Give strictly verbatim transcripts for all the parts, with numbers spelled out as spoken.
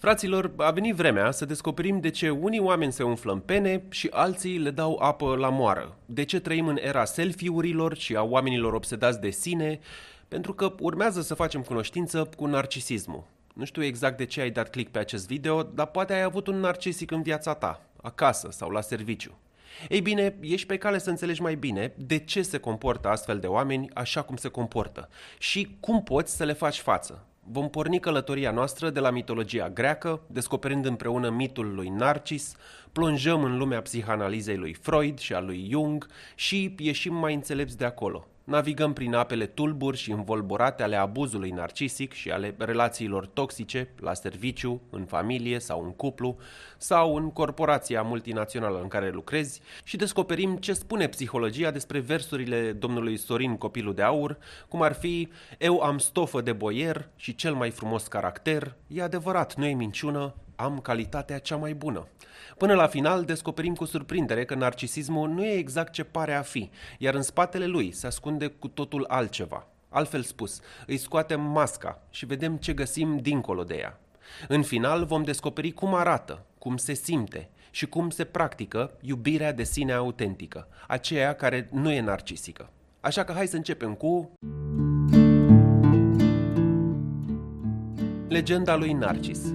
Fraților, a venit vremea să descoperim de ce unii oameni se umflă în pene și alții le dau apă la moară. De ce trăim în era selfie-urilor și a oamenilor obsedați de sine, pentru că urmează să facem cunoștință cu narcisismul. Nu știu exact de ce ai dat click pe acest video, dar poate ai avut un narcisic în viața ta, acasă sau la serviciu. Ei bine, ești pe cale să înțelegi mai bine de ce se comportă astfel de oameni așa cum se comportă și cum poți să le faci față. Vom porni călătoria noastră de la mitologia greacă, descoperind împreună mitul lui Narcis, plonjăm în lumea psihanalizei lui Freud și a lui Jung și ieșim mai înțelepți de acolo. Navigăm prin apele tulburi și învolburate ale abuzului narcisic și ale relațiilor toxice la serviciu, în familie sau în cuplu sau în corporația multinațională în care lucrezi și descoperim ce spune psihologia despre versurile domnului Sorin Copilul de Aur, cum ar fi: eu am stofă de boier și cel mai frumos caracter, e adevărat, nu e minciună, am calitatea cea mai bună. Până la final descoperim cu surprindere că narcisismul nu e exact ce pare a fi, iar în spatele lui se ascunde cu totul altceva. Altfel spus, îi scoatem masca și vedem ce găsim dincolo de ea. În final vom descoperi cum arată, cum se simte și cum se practică iubirea de sine autentică, aceea care nu e narcisică. Așa că hai să începem cu legenda lui Narcis.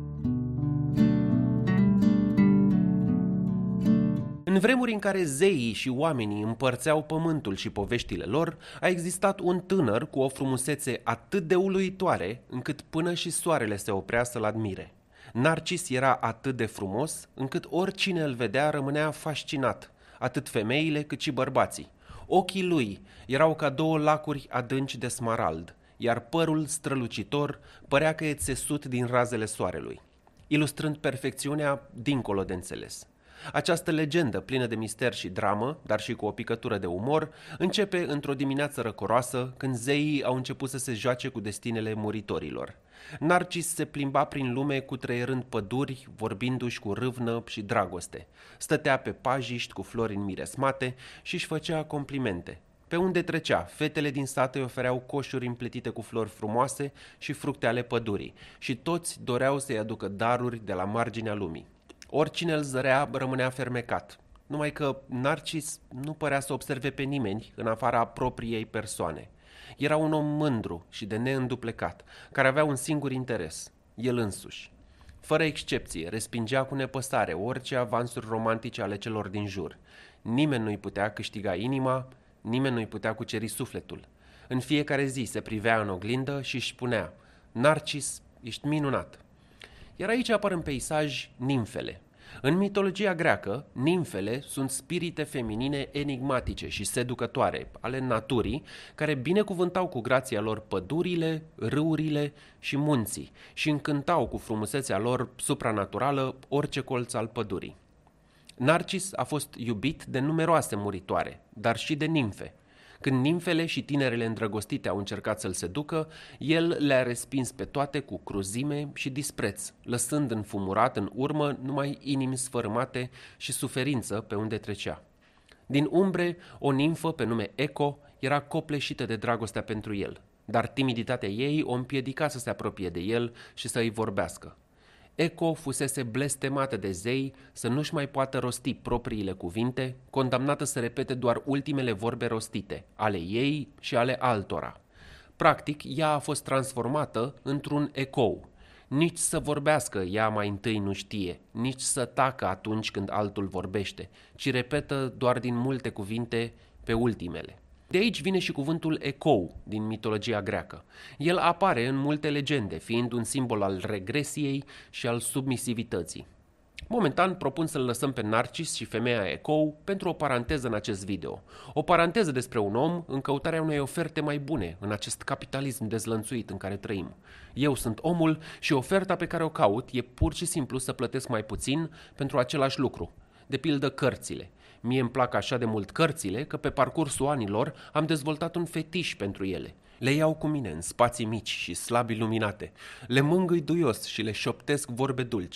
În vremuri în care zeii și oamenii împărțeau pământul și poveștile lor, a existat un tânăr cu o frumusețe atât de uluitoare, încât până și soarele se oprea să-l admire. Narcis era atât de frumos, încât oricine îl vedea rămânea fascinat, atât femeile cât și bărbații. Ochii lui erau ca două lacuri adânci de smarald, iar părul strălucitor părea că e țesut din razele soarelui, ilustrând perfecțiunea dincolo de înțeles. Această legendă, plină de mister și dramă, dar și cu o picătură de umor, începe într-o dimineață răcoroasă, când zeii au început să se joace cu destinele muritorilor. Narcis se plimba prin lume cutreierând păduri, vorbindu-și cu râvnă și dragoste. Stătea pe pajiști cu flori înmiresmate și își făcea complimente. Pe unde trecea, fetele din sat îi ofereau coșuri împletite cu flori frumoase și fructe ale pădurii, și toți doreau să-i aducă daruri de la marginea lumii. Oricine îl zărea rămânea fermecat, numai că Narcis nu părea să observe pe nimeni în afara propriei persoane. Era un om mândru și de neînduplecat, care avea un singur interes, el însuși. Fără excepție, respingea cu nepăsare orice avansuri romantice ale celor din jur. Nimeni nu-i putea câștiga inima, nimeni nu-i putea cuceri sufletul. În fiecare zi se privea în oglindă și își spunea: Narcis, ești minunat. Iar aici apar în peisaj nimfele. În mitologia greacă, nimfele sunt spirite feminine enigmatice și seducătoare ale naturii, care binecuvântau cu grația lor pădurile, râurile și munții și încântau cu frumusețea lor supranaturală orice colț al pădurii. Narcis a fost iubit de numeroase muritoare, dar și de nimfe. Când nimfele și tinerele îndrăgostite au încercat să-l seducă, el le-a respins pe toate cu cruzime și dispreț, lăsând înfumurat în urmă numai inimi sfărâmate și suferință pe unde trecea. Din umbre, o nimfă pe nume Eco era copleșită de dragostea pentru el, dar timiditatea ei o împiedica să se apropie de el și să îi vorbească. Eco fusese blestemată de zei să nu-și mai poată rosti propriile cuvinte, condamnată să repete doar ultimele vorbe rostite, ale ei și ale altora. Practic, ea a fost transformată într-un ecou. Nici să vorbească ea mai întâi nu știe, nici să tacă atunci când altul vorbește, ci repetă doar din multe cuvinte pe ultimele. De aici vine și cuvântul ecou din mitologia greacă. El apare în multe legende, fiind un simbol al regresiei și al submisivității. Momentan propun să-l lăsăm pe Narcis și femeia ecou pentru o paranteză în acest video. O paranteză despre un om în căutarea unei oferte mai bune în acest capitalism dezlănțuit în care trăim. Eu sunt omul și oferta pe care o caut e pur și simplu să plătesc mai puțin pentru același lucru. De pildă cărțile. Mie îmi plac așa de mult cărțile că pe parcursul anilor am dezvoltat un fetiș pentru ele. Le iau cu mine în spații mici și slab iluminate. Le mângâi duios și le șoptesc vorbe dulci.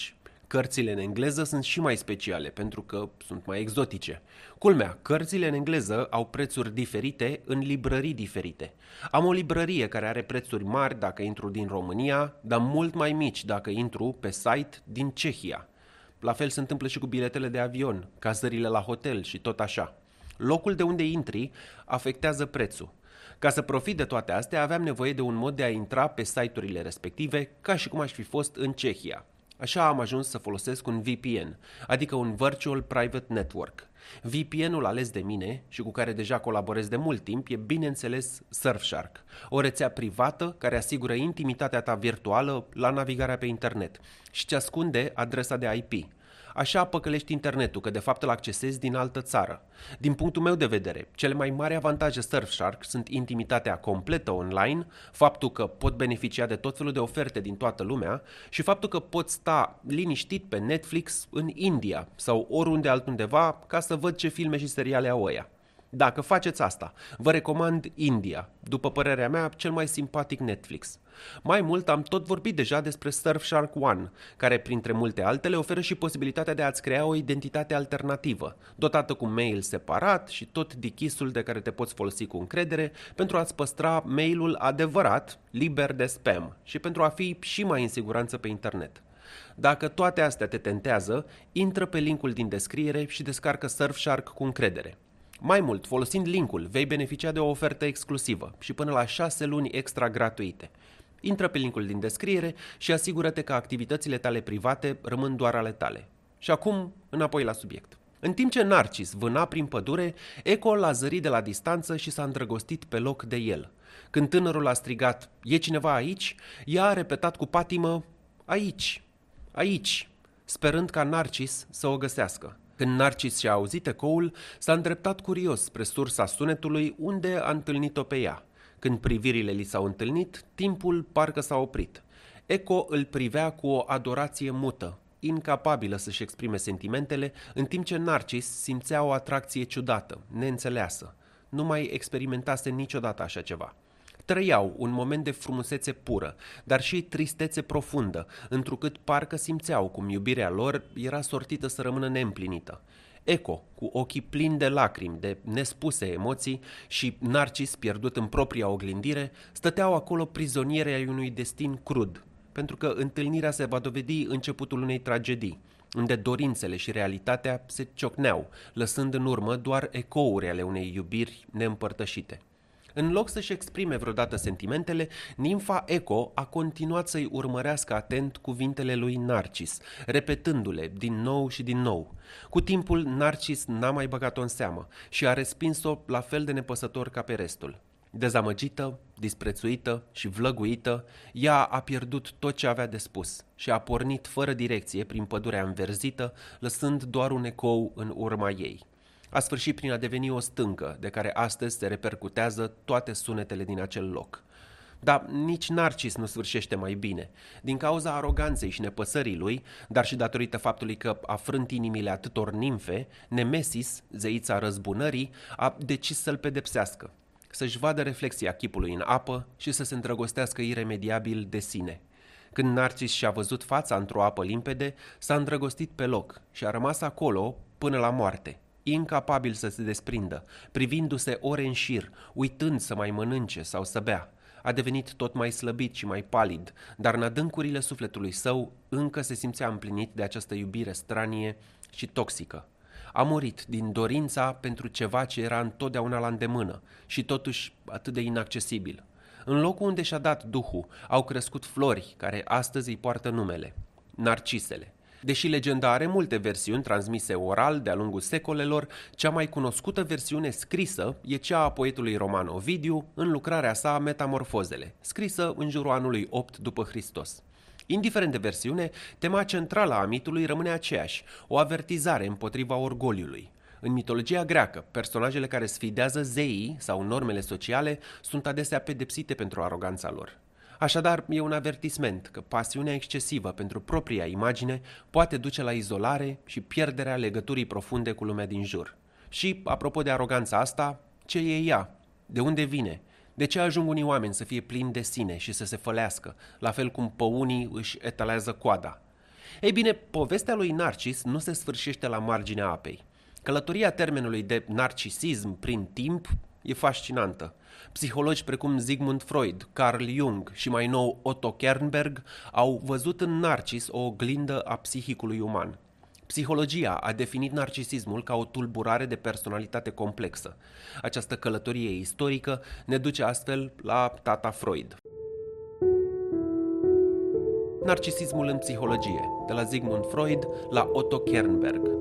Cărțile în engleză sunt și mai speciale, pentru că sunt mai exotice. Culmea, cărțile în engleză au prețuri diferite în librării diferite. Am o librărie care are prețuri mari dacă intru din România, dar mult mai mici dacă intru pe site din Cehia. La fel se întâmplă și cu biletele de avion, cazările la hotel și tot așa. Locul de unde intri afectează prețul. Ca să profit de toate astea, aveam nevoie de un mod de a intra pe site-urile respective, ca și cum aș fi fost în Cehia. Așa am ajuns să folosesc un V P N, adică un Virtual Private Network. V P N-ul ales de mine și cu care deja colaborez de mult timp e, bineînțeles, Surfshark, o rețea privată care asigură intimitatea ta virtuală la navigarea pe internet și îți ascunde adresa de I P. Așa păcălești internetul, că de fapt îl accesezi din altă țară. Din punctul meu de vedere, cele mai mari avantaje Surfshark sunt intimitatea completă online, faptul că pot beneficia de tot felul de oferte din toată lumea și faptul că pot sta liniștit pe Netflix în India sau oriunde altundeva ca să văd ce filme și seriale au ăia. Dacă faceți asta, vă recomand India, după părerea mea, cel mai simpatic Netflix. Mai mult, am tot vorbit deja despre Surfshark One, care, printre multe altele, oferă și posibilitatea de a-ți crea o identitate alternativă, dotată cu mail separat și tot dichisul de care te poți folosi cu încredere pentru a-ți păstra mailul adevărat, liber de spam și pentru a fi și mai în siguranță pe internet. Dacă toate astea te tentează, intră pe linkul din descriere și descarcă Surfshark cu încredere. Mai mult, folosind linkul, vei beneficia de o ofertă exclusivă și până la șase luni extra gratuite. Intră pe linkul din descriere și asigură-te că activitățile tale private rămân doar ale tale. Și acum, înapoi la subiect. În timp ce Narcis vâna prin pădure, Eco l-a zărit de la distanță și s-a îndrăgostit pe loc de el. Când tânărul a strigat, "E cineva aici?", ea a repetat cu patimă, "Aici, aici", sperând ca Narcis să o găsească. Când Narcis și-a auzit ecoul, s-a îndreptat curios spre sursa sunetului, unde a întâlnit-o pe ea. Când privirile li s-au întâlnit, timpul parcă s-a oprit. Eco îl privea cu o adorație mută, incapabilă să-și exprime sentimentele, în timp ce Narcis simțea o atracție ciudată, neînțeleasă. Nu mai experimentase niciodată așa ceva. Trăiau un moment de frumusețe pură, dar și tristețe profundă, întrucât parcă simțeau cum iubirea lor era sortită să rămână neîmplinită. Eco, cu ochii plini de lacrimi, de nespuse emoții, și Narcis pierdut în propria oglindire, stăteau acolo prizoniere ai unui destin crud, pentru că întâlnirea se va dovedi începutul unei tragedii, unde dorințele și realitatea se ciocneau, lăsând în urmă doar ecouri ale unei iubiri neîmpărtășite. În loc să-și exprime vreodată sentimentele, nimfa Eco a continuat să-i urmărească atent cuvintele lui Narcis, repetându-le din nou și din nou. Cu timpul, Narcis n-a mai băgat-o în seamă și a respins-o la fel de nepăsător ca pe restul. Dezamăgită, disprețuită și vlăguită, ea a pierdut tot ce avea de spus și a pornit fără direcție prin pădurea înverzită, lăsând doar un ecou în urma ei. A sfârșit prin a deveni o stâncă, de care astăzi se repercutează toate sunetele din acel loc. Dar nici Narcis nu sfârșește mai bine. Din cauza aroganței și nepăsării lui, dar și datorită faptului că a frânt inimile atâtor nimfe, Nemesis, zeița răzbunării, a decis să-l pedepsească, să-și vadă reflexia chipului în apă și să se îndrăgostească iremediabil de sine. Când Narcis și-a văzut fața într-o apă limpede, s-a îndrăgostit pe loc și a rămas acolo până la moarte, incapabil să se desprindă, privindu-se ore în șir, uitând să mai mănânce sau să bea. A devenit tot mai slăbit și mai palid, dar în adâncurile sufletului său încă se simțea împlinit de această iubire stranie și toxică. A murit din dorința pentru ceva ce era întotdeauna la îndemână și totuși atât de inaccesibil. În locul unde și-a dat duhul, au crescut flori care astăzi îi poartă numele, Narcisele. Deși legenda are multe versiuni transmise oral de-a lungul secolelor, cea mai cunoscută versiune scrisă e cea a poetului roman Ovidiu în lucrarea sa Metamorfozele, scrisă în jurul anului opt după Hristos. Indiferent de versiune, tema centrală a mitului rămâne aceeași, o avertizare împotriva orgoliului. În mitologia greacă, personajele care sfidează zeii sau normele sociale sunt adesea pedepsite pentru aroganța lor. Așadar, e un avertisment că pasiunea excesivă pentru propria imagine poate duce la izolare și pierderea legăturii profunde cu lumea din jur. Și, apropo de aroganța asta, ce e ea? De unde vine? De ce ajung unii oameni să fie plini de sine și să se fălească, la fel cum păunii își etalează coada? Ei bine, povestea lui Narcis nu se sfârșește la marginea apei. Călătoria termenului de narcisism prin timp e fascinantă. Psihologi precum Sigmund Freud, Carl Jung și mai nou Otto Kernberg au văzut în Narcis o oglindă a psihicului uman. Psihologia a definit narcisismul ca o tulburare de personalitate complexă. Această călătorie istorică ne duce astfel la tata Freud. Narcisismul în psihologie, de la Sigmund Freud la Otto Kernberg.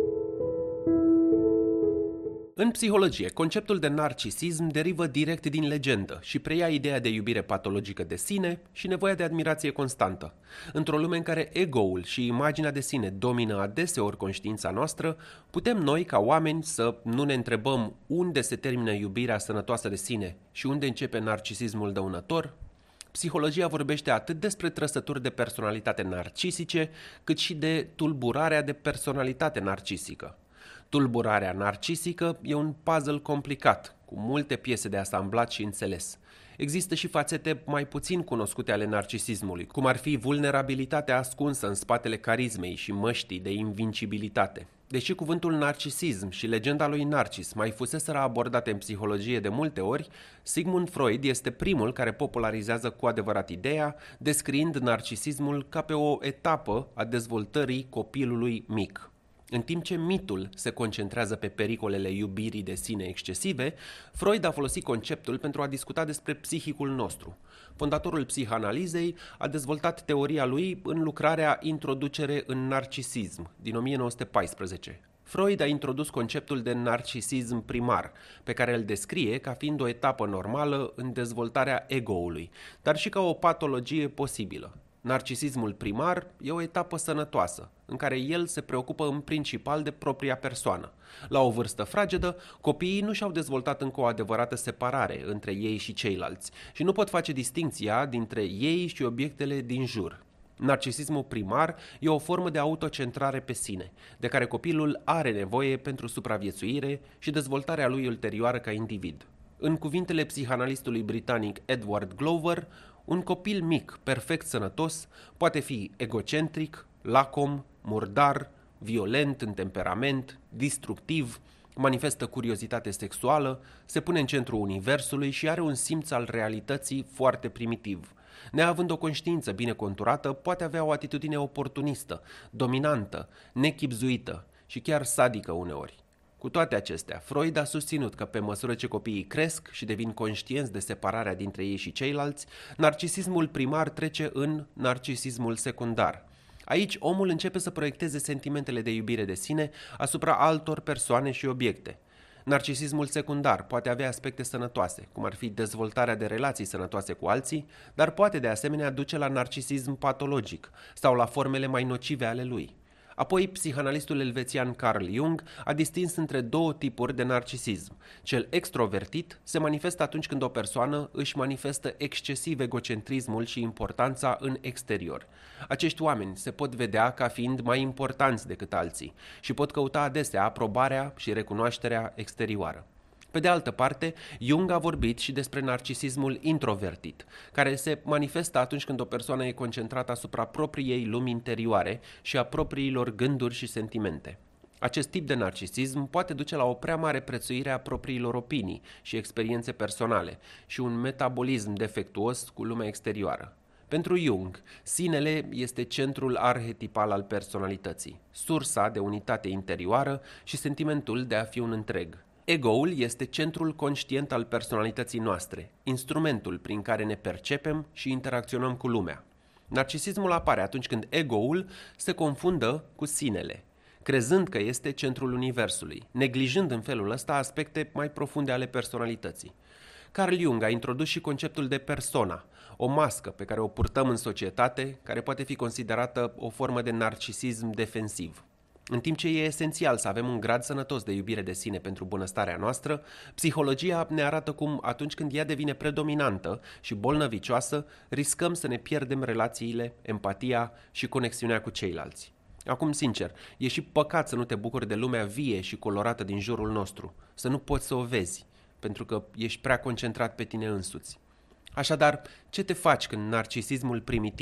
În psihologie, conceptul de narcisism derivă direct din legendă și preia ideea de iubire patologică de sine și nevoia de admirație constantă. Într-o lume în care ego-ul și imaginea de sine domină adeseori conștiința noastră, putem noi, ca oameni, să nu ne întrebăm unde se termină iubirea sănătoasă de sine și unde începe narcisismul dăunător? Psihologia vorbește atât despre trăsături de personalitate narcisice, cât și de tulburarea de personalitate narcisică. Tulburarea narcisică e un puzzle complicat, cu multe piese de asamblat și înțeles. Există și fațete mai puțin cunoscute ale narcisismului, cum ar fi vulnerabilitatea ascunsă în spatele carismei și măștii de invincibilitate. Deși cuvântul narcisism și legenda lui Narcis mai fuseseră abordate în psihologie de multe ori, Sigmund Freud este primul care popularizează cu adevărat ideea, descriind narcisismul ca pe o etapă a dezvoltării copilului mic. În timp ce mitul se concentrează pe pericolele iubirii de sine excesive, Freud a folosit conceptul pentru a discuta despre psihicul nostru. Fondatorul psihanalizei a dezvoltat teoria lui în lucrarea Introducere în narcisism din o mie nouă sute paisprezece. Freud a introdus conceptul de narcisism primar, pe care îl descrie ca fiind o etapă normală în dezvoltarea ego-ului, dar și ca o patologie posibilă. Narcisismul primar e o etapă sănătoasă, în care el se preocupă în principal de propria persoană. La o vârstă fragedă, copiii nu și-au dezvoltat încă o adevărată separare între ei și ceilalți și nu pot face distincția dintre ei și obiectele din jur. Narcisismul primar e o formă de autocentrare pe sine, de care copilul are nevoie pentru supraviețuire și dezvoltarea lui ulterioară ca individ. În cuvintele psihanalistului britanic Edward Glover, un copil mic, perfect sănătos, poate fi egocentric, lacom, murdar, violent în temperament, destructiv, manifestă curiozitate sexuală, se pune în centrul universului și are un simț al realității foarte primitiv. Neavând o conștiință bine conturată, poate avea o atitudine oportunistă, dominantă, nechibzuită și chiar sadică uneori. Cu toate acestea, Freud a susținut că pe măsură ce copiii cresc și devin conștienți de separarea dintre ei și ceilalți, narcisismul primar trece în narcisismul secundar. Aici omul începe să proiecteze sentimentele de iubire de sine asupra altor persoane și obiecte. Narcisismul secundar poate avea aspecte sănătoase, cum ar fi dezvoltarea de relații sănătoase cu alții, dar poate de asemenea duce la narcisism patologic sau la formele mai nocive ale lui. Apoi, psihanalistul elvețian Carl Jung a distins între două tipuri de narcisism. Cel extrovertit se manifestă atunci când o persoană își manifestă excesiv egocentrismul și importanța în exterior. Acești oameni se pot vedea ca fiind mai importanți decât alții și pot căuta adesea aprobarea și recunoașterea exterioară. Pe de altă parte, Jung a vorbit și despre narcisismul introvertit, care se manifestă atunci când o persoană e concentrată asupra propriei lumi interioare și a propriilor gânduri și sentimente. Acest tip de narcisism poate duce la o prea mare prețuire a propriilor opinii și experiențe personale și un metabolism defectuos cu lumea exterioară. Pentru Jung, sinele este centrul arhetipal al personalității, sursa de unitate interioară și sentimentul de a fi un întreg. Ego-ul este centrul conștient al personalității noastre, instrumentul prin care ne percepem și interacționăm cu lumea. Narcisismul apare atunci când ego-ul se confundă cu sinele, crezând că este centrul universului, neglijând în felul ăsta aspecte mai profunde ale personalității. Carl Jung a introdus și conceptul de persona, o mască pe care o purtăm în societate, care poate fi considerată o formă de narcisism defensiv. În timp ce e esențial să avem un grad sănătos de iubire de sine pentru bunăstarea noastră, psihologia ne arată cum, atunci când ea devine predominantă și bolnăvicioasă, riscăm să ne pierdem relațiile, empatia și conexiunea cu ceilalți. Acum, sincer, e și păcat să nu te bucuri de lumea vie și colorată din jurul nostru, să nu poți să o vezi, pentru că ești prea concentrat pe tine însuți. Așadar, ce te faci când narcisismul primitiv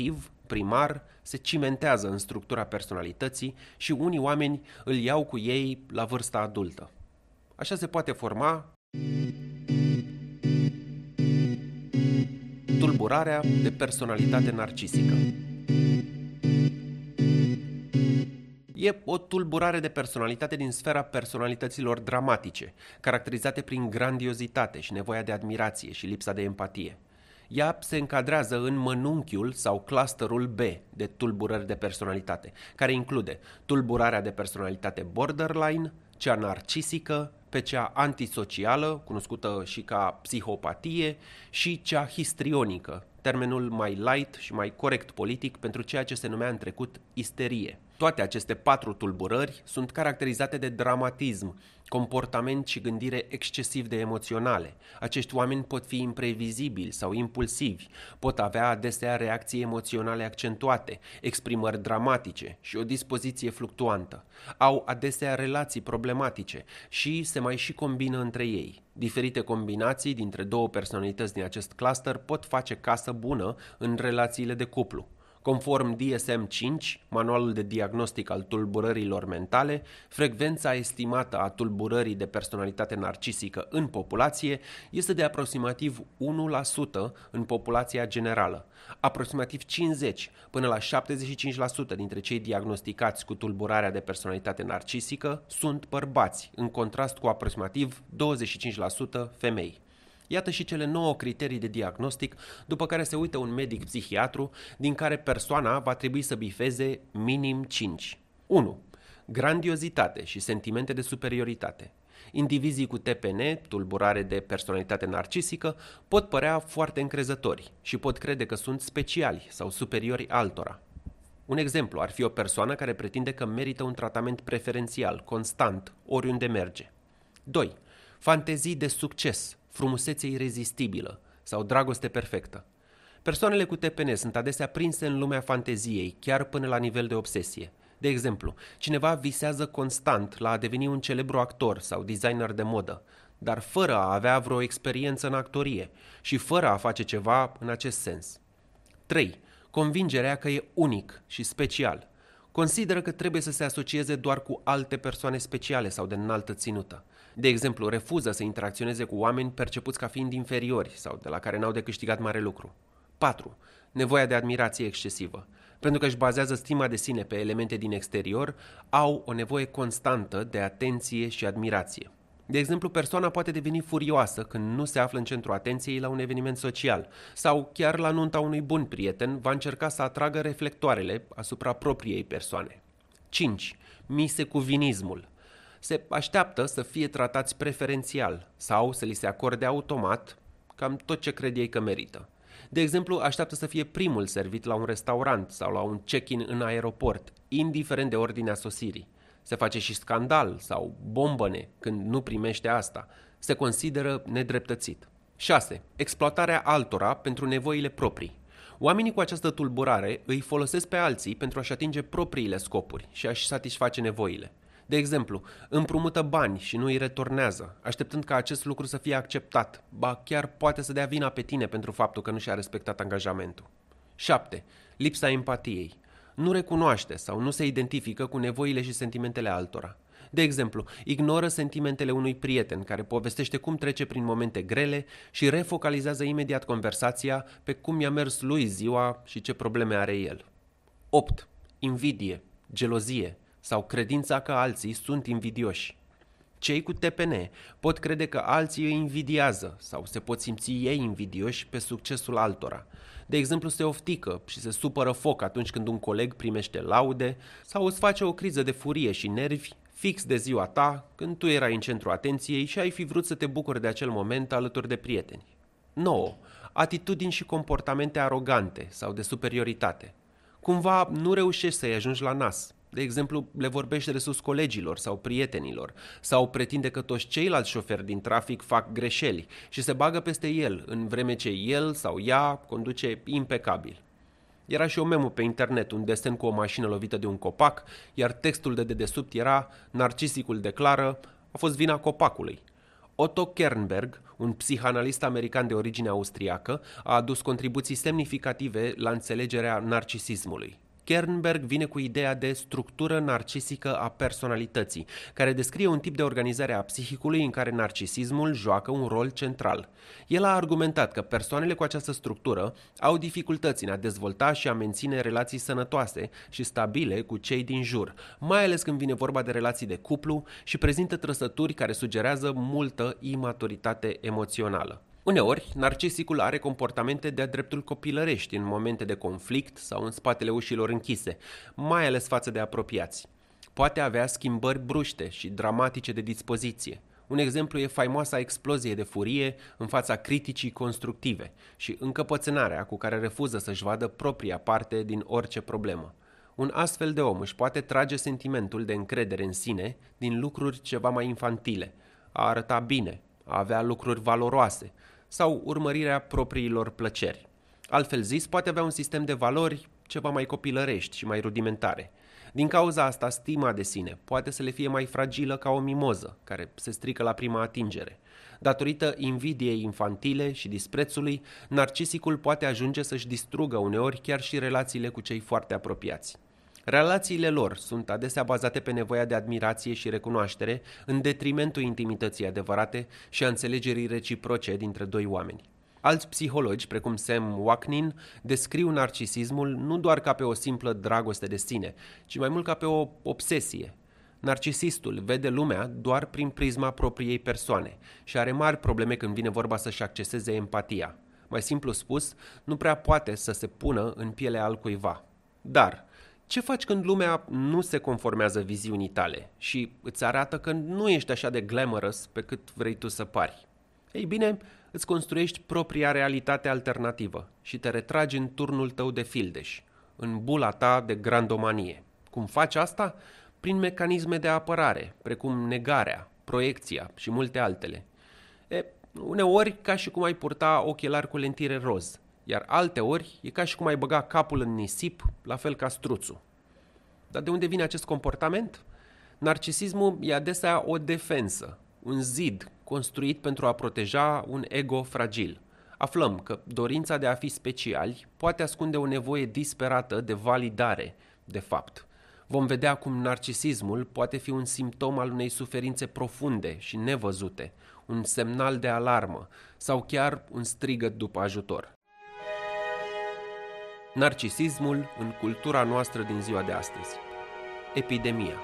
primar, se cimentează în structura personalității și unii oameni îl iau cu ei la vârsta adultă. Așa se poate forma tulburarea de personalitate narcisică. E o tulburare de personalitate din sfera personalităților dramatice, caracterizate prin grandiozitate și nevoia de admirație și lipsa de empatie. Ea se încadrează în mănunchiul sau clusterul B de tulburări de personalitate, care include tulburarea de personalitate borderline, cea narcisică, pe cea antisocială, cunoscută și ca psihopatie, și cea histrionică, termenul mai light și mai corect politic pentru ceea ce se numea în trecut isterie. Toate aceste patru tulburări sunt caracterizate de dramatism, comportament și gândire excesiv de emoționale. Acești oameni pot fi imprevizibili sau impulsivi, pot avea adesea reacții emoționale accentuate, exprimări dramatice și o dispoziție fluctuantă. Au adesea relații problematice și se mai și combină între ei. Diferite combinații dintre două personalități din acest cluster pot face casă bună în relațiile de cuplu. Conform D S M cinci, manualul de diagnostic al tulburărilor mentale, frecvența estimată a tulburării de personalitate narcisică în populație este de aproximativ unu la sută în populația generală. Aproximativ cincizeci până la șaptezeci și cinci la sută dintre cei diagnosticați cu tulburarea de personalitate narcisică sunt bărbați, în contrast cu aproximativ douăzeci și cinci la sută femei. Iată și cele nouă criterii de diagnostic după care se uită un medic psihiatru, din care persoana va trebui să bifeze minim cinci. unu. Grandiozitate și sentimente de superioritate. Indivizii cu T P N, tulburare de personalitate narcisică, pot părea foarte încrezători și pot crede că sunt speciali sau superiori altora. Un exemplu ar fi o persoană care pretinde că merită un tratament preferențial, constant, oriunde merge. doi. Fantezii de succes, frumusețe irezistibilă sau dragoste perfectă. Persoanele cu T P N sunt adesea prinse în lumea fanteziei, chiar până la nivel de obsesie. De exemplu, cineva visează constant la a deveni un celebru actor sau designer de modă, dar fără a avea vreo experiență în actorie și fără a face ceva în acest sens. trei. Convingerea că e unic și special. Consideră că trebuie să se asocieze doar cu alte persoane speciale sau de înaltă ținută. De exemplu, refuză să interacționeze cu oameni percepuți ca fiind inferiori sau de la care n-au de câștigat mare lucru. patru. Nevoia de admirație excesivă. Pentru că își bazează stima de sine pe elemente din exterior, au o nevoie constantă de atenție și admirație. De exemplu, persoana poate deveni furioasă când nu se află în centrul atenției la un eveniment social sau chiar la nunta unui bun prieten va încerca să atragă reflectoarele asupra propriei persoane. cinci. Misecuvinismul. Se așteaptă să fie tratați preferențial sau să li se acorde automat cam tot ce cred ei că merită. De exemplu, așteaptă să fie primul servit la un restaurant sau la un check-in în aeroport, indiferent de ordinea sosirii. Se face și scandal sau bombăne când nu primește asta. Se consideră nedreptățit. șase. Exploatarea altora pentru nevoile proprii. Oamenii cu această tulburare îi folosesc pe alții pentru a-și atinge propriile scopuri și a-și satisface nevoile. De exemplu, împrumută bani și nu îi returnează, așteptând ca acest lucru să fie acceptat, ba chiar poate să dea vina pe tine pentru faptul că nu și-a respectat angajamentul. șapte. Lipsa empatiei. Nu recunoaște sau nu se identifică cu nevoile și sentimentele altora. De exemplu, ignoră sentimentele unui prieten care povestește cum trece prin momente grele și refocalizează imediat conversația pe cum i-a mers lui ziua și ce probleme are el. opt. Invidie, gelozie sau credința că alții sunt invidioși. Cei cu T P N pot crede că alții îi invidiază sau se pot simți ei invidioși pe succesul altora. De exemplu, se oftică și se supără foc atunci când un coleg primește laude sau îți face o criză de furie și nervi fix de ziua ta, când tu erai în centrul atenției și ai fi vrut să te bucuri de acel moment alături de prieteni. nouă. Atitudini și comportamente arogante sau de superioritate. Cumva nu reușești să-i ajungi la nas. De exemplu, le vorbește de sus colegilor sau prietenilor, sau pretinde că toți ceilalți șoferi din trafic fac greșeli și se bagă peste el, în vreme ce el sau ea conduce impecabil. Era și o memă pe internet, un desen cu o mașină lovită de un copac, iar textul de dedesubt era: narcisicul declară, a fost vina copacului. Otto Kernberg, un psihanalist american de origine austriacă, a adus contribuții semnificative la înțelegerea narcisismului. Kernberg vine cu ideea de structură narcisică a personalității, care descrie un tip de organizare a psihicului în care narcisismul joacă un rol central. El a argumentat că persoanele cu această structură au dificultăți în a dezvolta și a menține relații sănătoase și stabile cu cei din jur, mai ales când vine vorba de relații de cuplu, și prezintă trăsături care sugerează multă imaturitate emoțională. Uneori, narcisicul are comportamente de-a dreptul copilărești în momente de conflict sau în spatele ușilor închise, mai ales față de apropiați. Poate avea schimbări bruște și dramatice de dispoziție. Un exemplu e faimoasa explozie de furie în fața criticii constructive și încăpățânarea cu care refuză să-și vadă propria parte din orice problemă. Un astfel de om își poate trage sentimentul de încredere în sine din lucruri ceva mai infantile, a arăta bine, a avea lucruri valoroase sau urmărirea propriilor plăceri. Altfel zis, poate avea un sistem de valori ceva mai copilărești și mai rudimentare. Din cauza asta, stima de sine poate să le fie mai fragilă ca o mimoză, care se strică la prima atingere. Datorită invidiei infantile și disprețului, narcisicul poate ajunge să-și distrugă uneori chiar și relațiile cu cei foarte apropiați. Relațiile lor sunt adesea bazate pe nevoia de admirație și recunoaștere, în detrimentul intimității adevărate și a înțelegerii reciproce dintre doi oameni. Alți psihologi, precum Sam Waknin, descriu narcisismul nu doar ca pe o simplă dragoste de sine, ci mai mult ca pe o obsesie. Narcisistul vede lumea doar prin prisma propriei persoane și are mari probleme când vine vorba să-și acceseze empatia. Mai simplu spus, nu prea poate să se pună în pielea altcuiva. Dar ce faci când lumea nu se conformează viziunii tale și îți arată că nu ești așa de glamorous pe cât vrei tu să pari? Ei bine, îți construiești propria realitate alternativă și te retragi în turnul tău de fildeș, în bula ta de grandomanie. Cum faci asta? Prin mecanisme de apărare, precum negarea, proiecția și multe altele. E, uneori ca și cum ai purta ochelari cu lentire roz, iar alteori e ca și cum ai băga capul în nisip, la fel ca struțul. Dar de unde vine acest comportament? Narcisismul e adesea o defensă, un zid construit pentru a proteja un ego fragil. Aflăm că dorința de a fi speciali poate ascunde o nevoie disperată de validare, de fapt. Vom vedea cum narcisismul poate fi un simptom al unei suferințe profunde și nevăzute, un semnal de alarmă sau chiar un strigăt după ajutor. Narcisismul în cultura noastră din ziua de astăzi. Epidemia.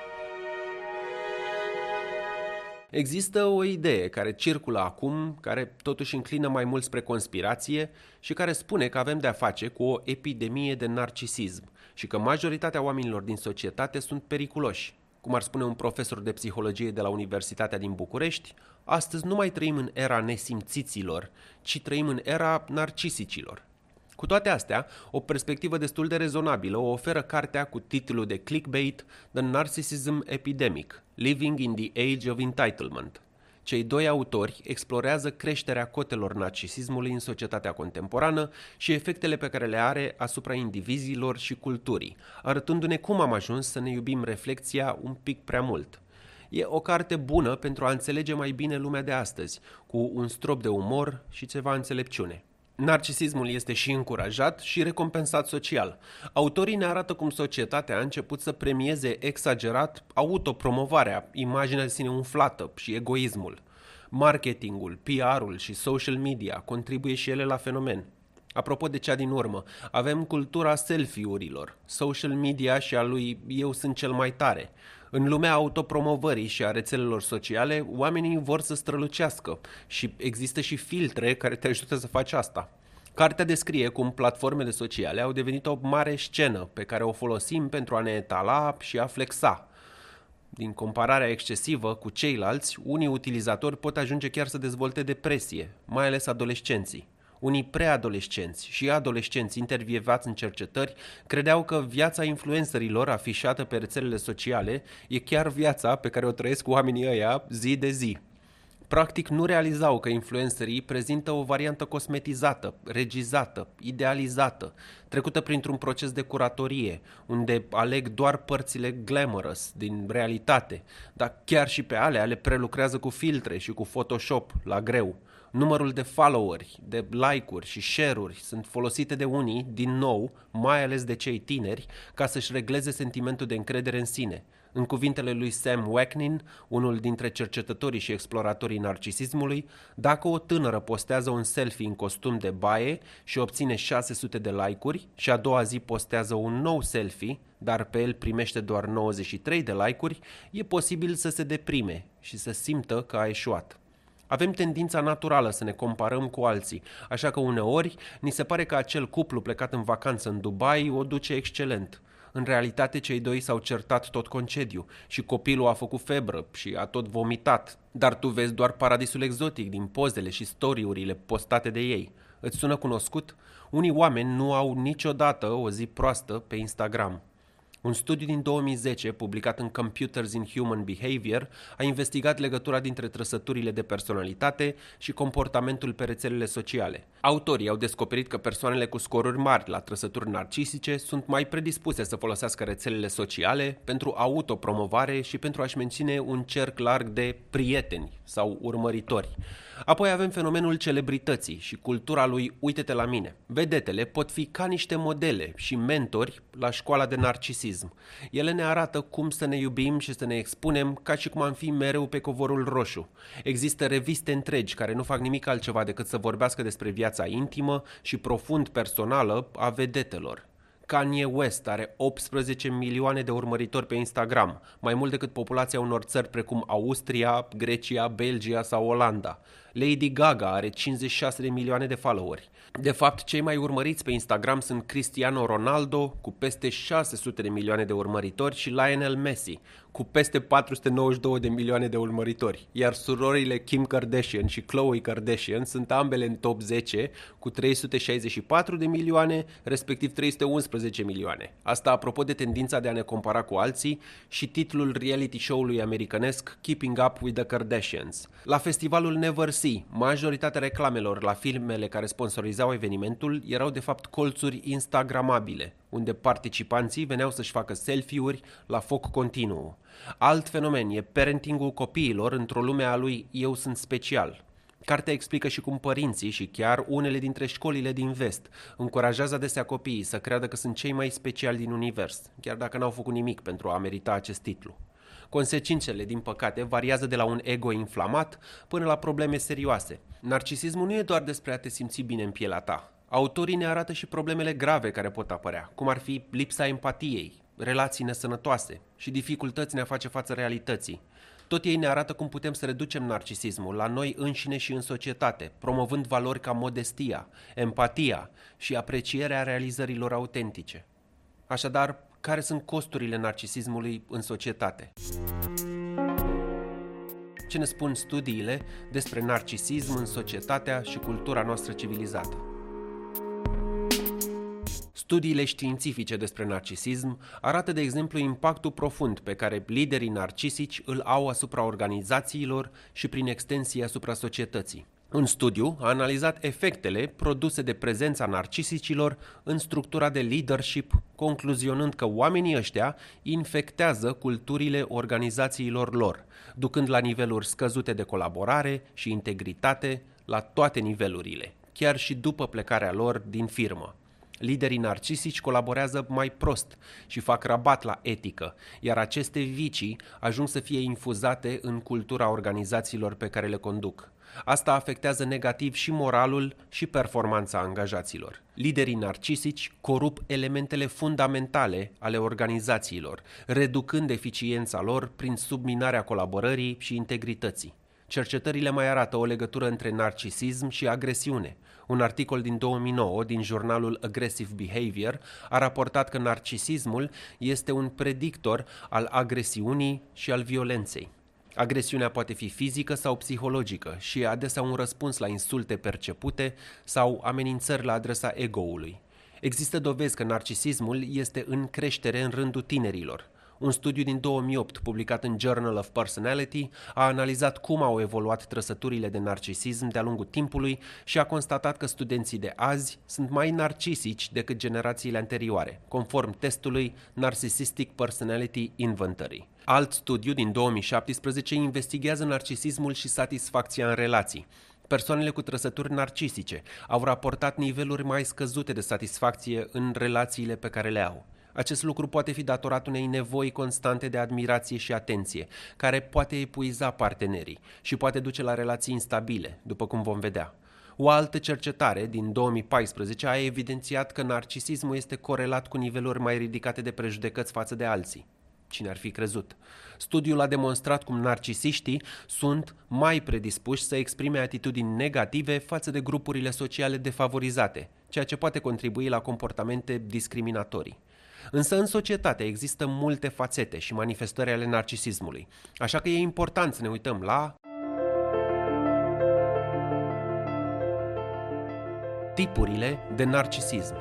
Există o idee care circulă acum, care totuși înclină mai mult spre conspirație și care spune că avem de-a face cu o epidemie de narcisism și că majoritatea oamenilor din societate sunt periculoși. Cum ar spune un profesor de psihologie de la Universitatea din București, astăzi nu mai trăim în era nesimțiților, ci trăim în era narcisicilor. Cu toate astea, o perspectivă destul de rezonabilă o oferă cartea cu titlul de clickbait The Narcissism Epidemic, Living in the Age of Entitlement. Cei doi autori explorează creșterea cotelor narcisismului în societatea contemporană și efectele pe care le are asupra indivizilor și culturii, arătându-ne cum am ajuns să ne iubim reflexia un pic prea mult. E o carte bună pentru a înțelege mai bine lumea de astăzi, cu un strop de umor și ceva înțelepciune. Narcisismul este și încurajat și recompensat social. Autorii ne arată cum societatea a început să premieze exagerat autopromovarea, imaginea de sine umflată și egoismul. Marketingul, P R-ul și social media contribuie și ele la fenomen. Apropo de cea din urmă, avem cultura selfie-urilor, social media și a lui eu sunt cel mai tare. În lumea autopromovării și a rețelelor sociale, oamenii vor să strălucească și există și filtre care te ajută să faci asta. Cartea descrie cum platformele sociale au devenit o mare scenă pe care o folosim pentru a ne etala și a flexa. Din compararea excesivă cu ceilalți, unii utilizatori pot ajunge chiar să dezvolte depresie, mai ales adolescenții. Unii preadolescenți și adolescenți intervievați în cercetări credeau că viața influencerilor afișată pe rețelele sociale e chiar viața pe care o trăiesc oamenii ăia zi de zi. Practic nu realizau că influencerii prezintă o variantă cosmetizată, regizată, idealizată, trecută printr-un proces de curatorie, unde aleg doar părțile glamorous din realitate, dar chiar și pe alea le prelucrează cu filtre și cu Photoshop la greu. Numărul de followeri, de like-uri și share-uri sunt folosite de unii, din nou, mai ales de cei tineri, ca să-și regleze sentimentul de încredere în sine. În cuvintele lui Sam Vaknin, unul dintre cercetătorii și exploratorii narcisismului, dacă o tânără postează un selfie în costum de baie și obține șase sute de like-uri și a doua zi postează un nou selfie, dar pe el primește doar nouăzeci și trei de like-uri, e posibil să se deprime și să simtă că a eșuat. Avem tendința naturală să ne comparăm cu alții, așa că uneori ni se pare că acel cuplu plecat în vacanță în Dubai o duce excelent. În realitate, cei doi s-au certat tot concediu și copilul a făcut febră și a tot vomitat, dar tu vezi doar paradisul exotic din pozele și story-urile postate de ei. Îți sună cunoscut? Unii oameni nu au niciodată o zi proastă pe Instagram. Un studiu din două mii zece, publicat în Computers in Human Behavior, a investigat legătura dintre trăsăturile de personalitate și comportamentul pe rețelele sociale. Autorii au descoperit că persoanele cu scoruri mari la trăsături narcisice sunt mai predispuse să folosească rețelele sociale pentru autopromovare și pentru a-și menține un cerc larg de prieteni sau urmăritori. Apoi avem fenomenul celebrității și cultura lui uite-te la mine. Vedetele pot fi ca niște modele și mentori la școala de narcisism. Ele ne arată cum să ne iubim și să ne expunem ca și cum am fi mereu pe covorul roșu. Există reviste întregi care nu fac nimic altceva decât să vorbească despre viața intimă și profund personală a vedetelor. Kanye West are optsprezece milioane de urmăritori pe Instagram, mai mult decât populația unor țări precum Austria, Grecia, Belgia sau Olanda. Lady Gaga are cincizeci și șase de milioane de followeri. De fapt, cei mai urmăriți pe Instagram sunt Cristiano Ronaldo, cu peste șase sute de milioane de urmăritori, și Lionel Messi, cu peste patru sute nouăzeci și două de milioane de urmăritori. Iar surorile Kim Kardashian și Khloe Kardashian sunt ambele în top zece, cu trei sute șaizeci și patru de milioane, respectiv trei sute unsprezece milioane. Asta apropo de tendința de a ne compara cu alții și titlul reality show-ului americanesc Keeping Up with the Kardashians. La festivalul Never See, majoritatea reclamelor la filmele care sponsorizau evenimentul erau de fapt colțuri instagramabile, unde participanții veneau să-și facă selfie-uri la foc continuu. Alt fenomen e parentingul copiilor într-o lume a lui eu sunt special. Cartea explică și cum părinții și chiar unele dintre școlile din vest încurajează adesea copiii să creadă că sunt cei mai speciali din univers, chiar dacă n-au făcut nimic pentru a merita acest titlu. Consecințele, din păcate, variază de la un ego inflamat până la probleme serioase. Narcisismul nu e doar despre a te simți bine în pielea ta. Autorii ne arată și problemele grave care pot apărea, cum ar fi lipsa empatiei, relații nesănătoase și dificultăți în a face față realității. Tot ei ne arată cum putem să reducem narcisismul la noi înșine și în societate, promovând valori ca modestia, empatia și aprecierea realizărilor autentice. Așadar, care sunt costurile narcisismului în societate? Ce ne spun studiile despre narcisism în societatea și cultura noastră civilizată? Studiile științifice despre narcisism arată, de exemplu, impactul profund pe care liderii narcisici îl au asupra organizațiilor și, prin extensie, asupra societății. Un studiu a analizat efectele produse de prezența narcisicilor în structura de leadership, concluzionând că oamenii ăștia infectează culturile organizațiilor lor, ducând la niveluri scăzute de colaborare și integritate la toate nivelurile, chiar și după plecarea lor din firmă. Liderii narcisici colaborează mai prost și fac rabat la etică, iar aceste vicii ajung să fie infuzate în cultura organizațiilor pe care le conduc. Asta afectează negativ și moralul și performanța angajaților. Liderii narcisici corup elementele fundamentale ale organizațiilor, reducând eficiența lor prin subminarea colaborării și integrității. Cercetările mai arată o legătură între narcisism și agresiune. Un articol din două mii nouă din jurnalul Aggressive Behavior a raportat că narcisismul este un predictor al agresiunii și al violenței. Agresiunea poate fi fizică sau psihologică și e adesea un răspuns la insulte percepute sau amenințări la adresa ego-ului. Există dovezi că narcisismul este în creștere în rândul tinerilor. Un studiu din două mii opt, publicat în Journal of Personality, a analizat cum au evoluat trăsăturile de narcisism de-a lungul timpului și a constatat că studenții de azi sunt mai narcisici decât generațiile anterioare, conform testului Narcissistic Personality Inventory. Alt studiu din două mii șaptesprezece investigează narcisismul și satisfacția în relații. Persoanele cu trăsături narcisice au raportat niveluri mai scăzute de satisfacție în relațiile pe care le au. Acest lucru poate fi datorat unei nevoi constante de admirație și atenție, care poate epuiza partenerii și poate duce la relații instabile, după cum vom vedea. O altă cercetare din două mii paisprezece a evidențiat că narcisismul este corelat cu niveluri mai ridicate de prejudecăți față de alții. Cine ar fi crezut? Studiul a demonstrat cum narcisiștii sunt mai predispuși să exprime atitudini negative față de grupurile sociale defavorizate, ceea ce poate contribui la comportamente discriminatorii. Însă în societate există multe fațete și manifestări ale narcisismului, așa că e important să ne uităm la tipurile de narcisism.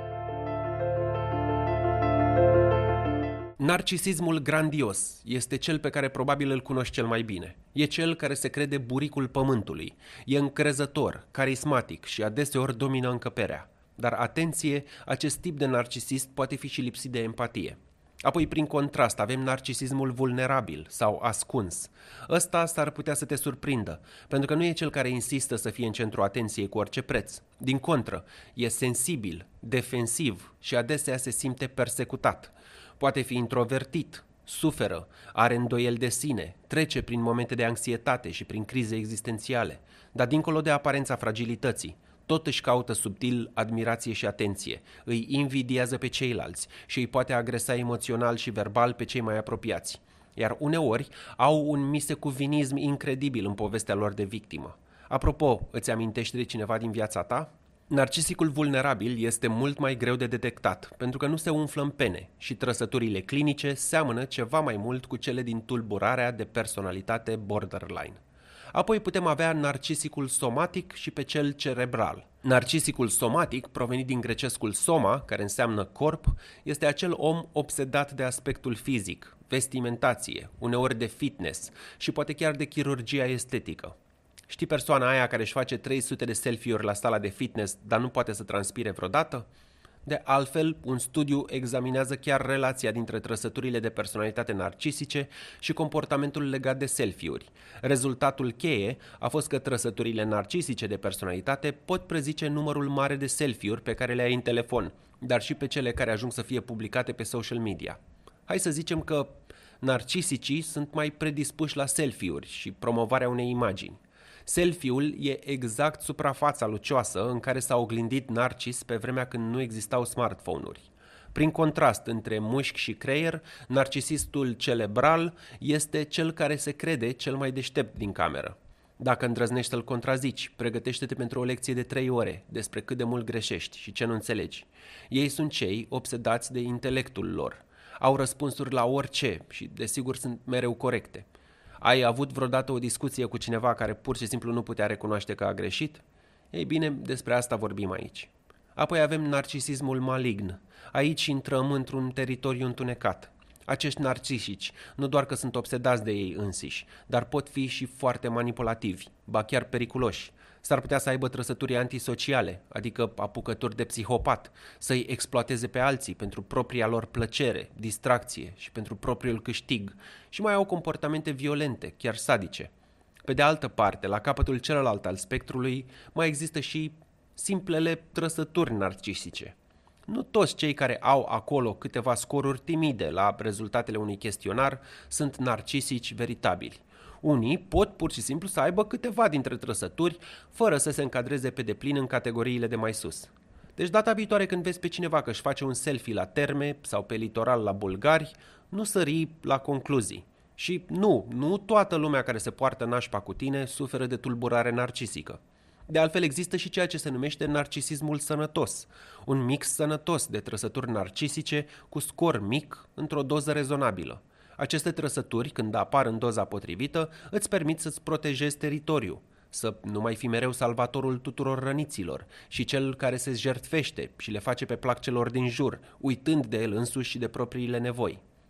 Narcisismul grandios este cel pe care probabil îl cunoști cel mai bine. E cel care se crede buricul pământului, e încrezător, carismatic și adeseori domină încăperea. Dar atenție, acest tip de narcisist poate fi și lipsit de empatie. Apoi, prin contrast, avem narcisismul vulnerabil sau ascuns. Ăsta s-ar putea să te surprindă, pentru că nu e cel care insistă să fie în centrul atenției cu orice preț. Din contră, e sensibil, defensiv și adesea se simte persecutat. Poate fi introvertit, suferă, are îndoieli de sine, trece prin momente de anxietate și prin crize existențiale, dar dincolo de aparența fragilității, tot își caută subtil admirație și atenție, îi invidiază pe ceilalți și îi poate agresa emoțional și verbal pe cei mai apropiați. Iar uneori au un misecuvinism incredibil în povestea lor de victimă. Apropo, îți amintești de cineva din viața ta? Narcisicul vulnerabil este mult mai greu de detectat, pentru că nu se umflă în pene și trăsăturile clinice seamănă ceva mai mult cu cele din tulburarea de personalitate borderline. Apoi putem avea narcisicul somatic și pe cel cerebral. Narcisicul somatic, provenit din grecescul soma, care înseamnă corp, este acel om obsedat de aspectul fizic, vestimentație, uneori de fitness și poate chiar de chirurgia estetică. Știi persoana aia care își face trei sute de selfie-uri la sala de fitness, dar nu poate să transpire vreodată? De altfel, un studiu examinează chiar relația dintre trăsăturile de personalitate narcisice și comportamentul legat de selfie-uri. Rezultatul cheie a fost că trăsăturile narcisice de personalitate pot prezice numărul mare de selfie-uri pe care le ai în telefon, dar și pe cele care ajung să fie publicate pe social media. Hai să zicem că narcisicii sunt mai predispuși la selfie-uri și promovarea unei imagini. Selfie-ul e exact suprafața lucioasă în care s-a oglindit Narcis pe vremea când nu existau smartphone-uri. Prin contrast între mușchi și creier, narcisistul cerebral este cel care se crede cel mai deștept din cameră. Dacă îndrăznești să-l contrazici, pregătește-te pentru o lecție de trei ore despre cât de mult greșești și ce nu înțelegi. Ei sunt cei obsedați de intelectul lor. Au răspunsuri la orice și, desigur, sunt mereu corecte. Ai avut vreodată o discuție cu cineva care pur și simplu nu putea recunoaște că a greșit? Ei bine, despre asta vorbim aici. Apoi avem narcisismul malign. Aici intrăm într-un teritoriu întunecat. Acești narcisici nu doar că sunt obsedați de ei însiși, dar pot fi și foarte manipulativi, ba chiar periculoși. S-ar putea să aibă trăsături antisociale, adică apucături de psihopat, să-i exploateze pe alții pentru propria lor plăcere, distracție și pentru propriul câștig și mai au comportamente violente, chiar sadice. Pe de altă parte, la capătul celălalt al spectrului, mai există și simplele trăsături narcisice. Nu toți cei care au acolo câteva scoruri timide la rezultatele unui chestionar sunt narcisici veritabili. Unii pot pur și simplu să aibă câteva dintre trăsături, fără să se încadreze pe deplin în categoriile de mai sus. Deci data viitoare când vezi pe cineva că își face un selfie la terme sau pe litoral la Bulgari, nu sări la concluzii. Și nu, nu toată lumea care se poartă nașpa cu tine suferă de tulburare narcisică. De altfel există și ceea ce se numește narcisismul sănătos, un mix sănătos de trăsături narcisice cu scor mic într-o doză rezonabilă. Aceste trăsături, când apar în doza potrivită, îți permit să-ți protejezi teritoriul, să nu mai fii mereu salvatorul tuturor răniților și cel care se jertfește și le face pe plac celor din jur, uitând de el însuși și de propriile nevoi.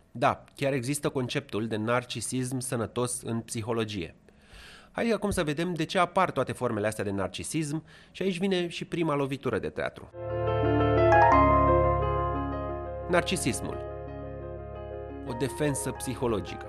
Da, chiar există conceptul de narcisism sănătos în psihologie. Hai acum să vedem de ce apar toate formele astea de narcisism și aici vine și prima lovitură de teatru. Narcisismul. O defensă psihologică.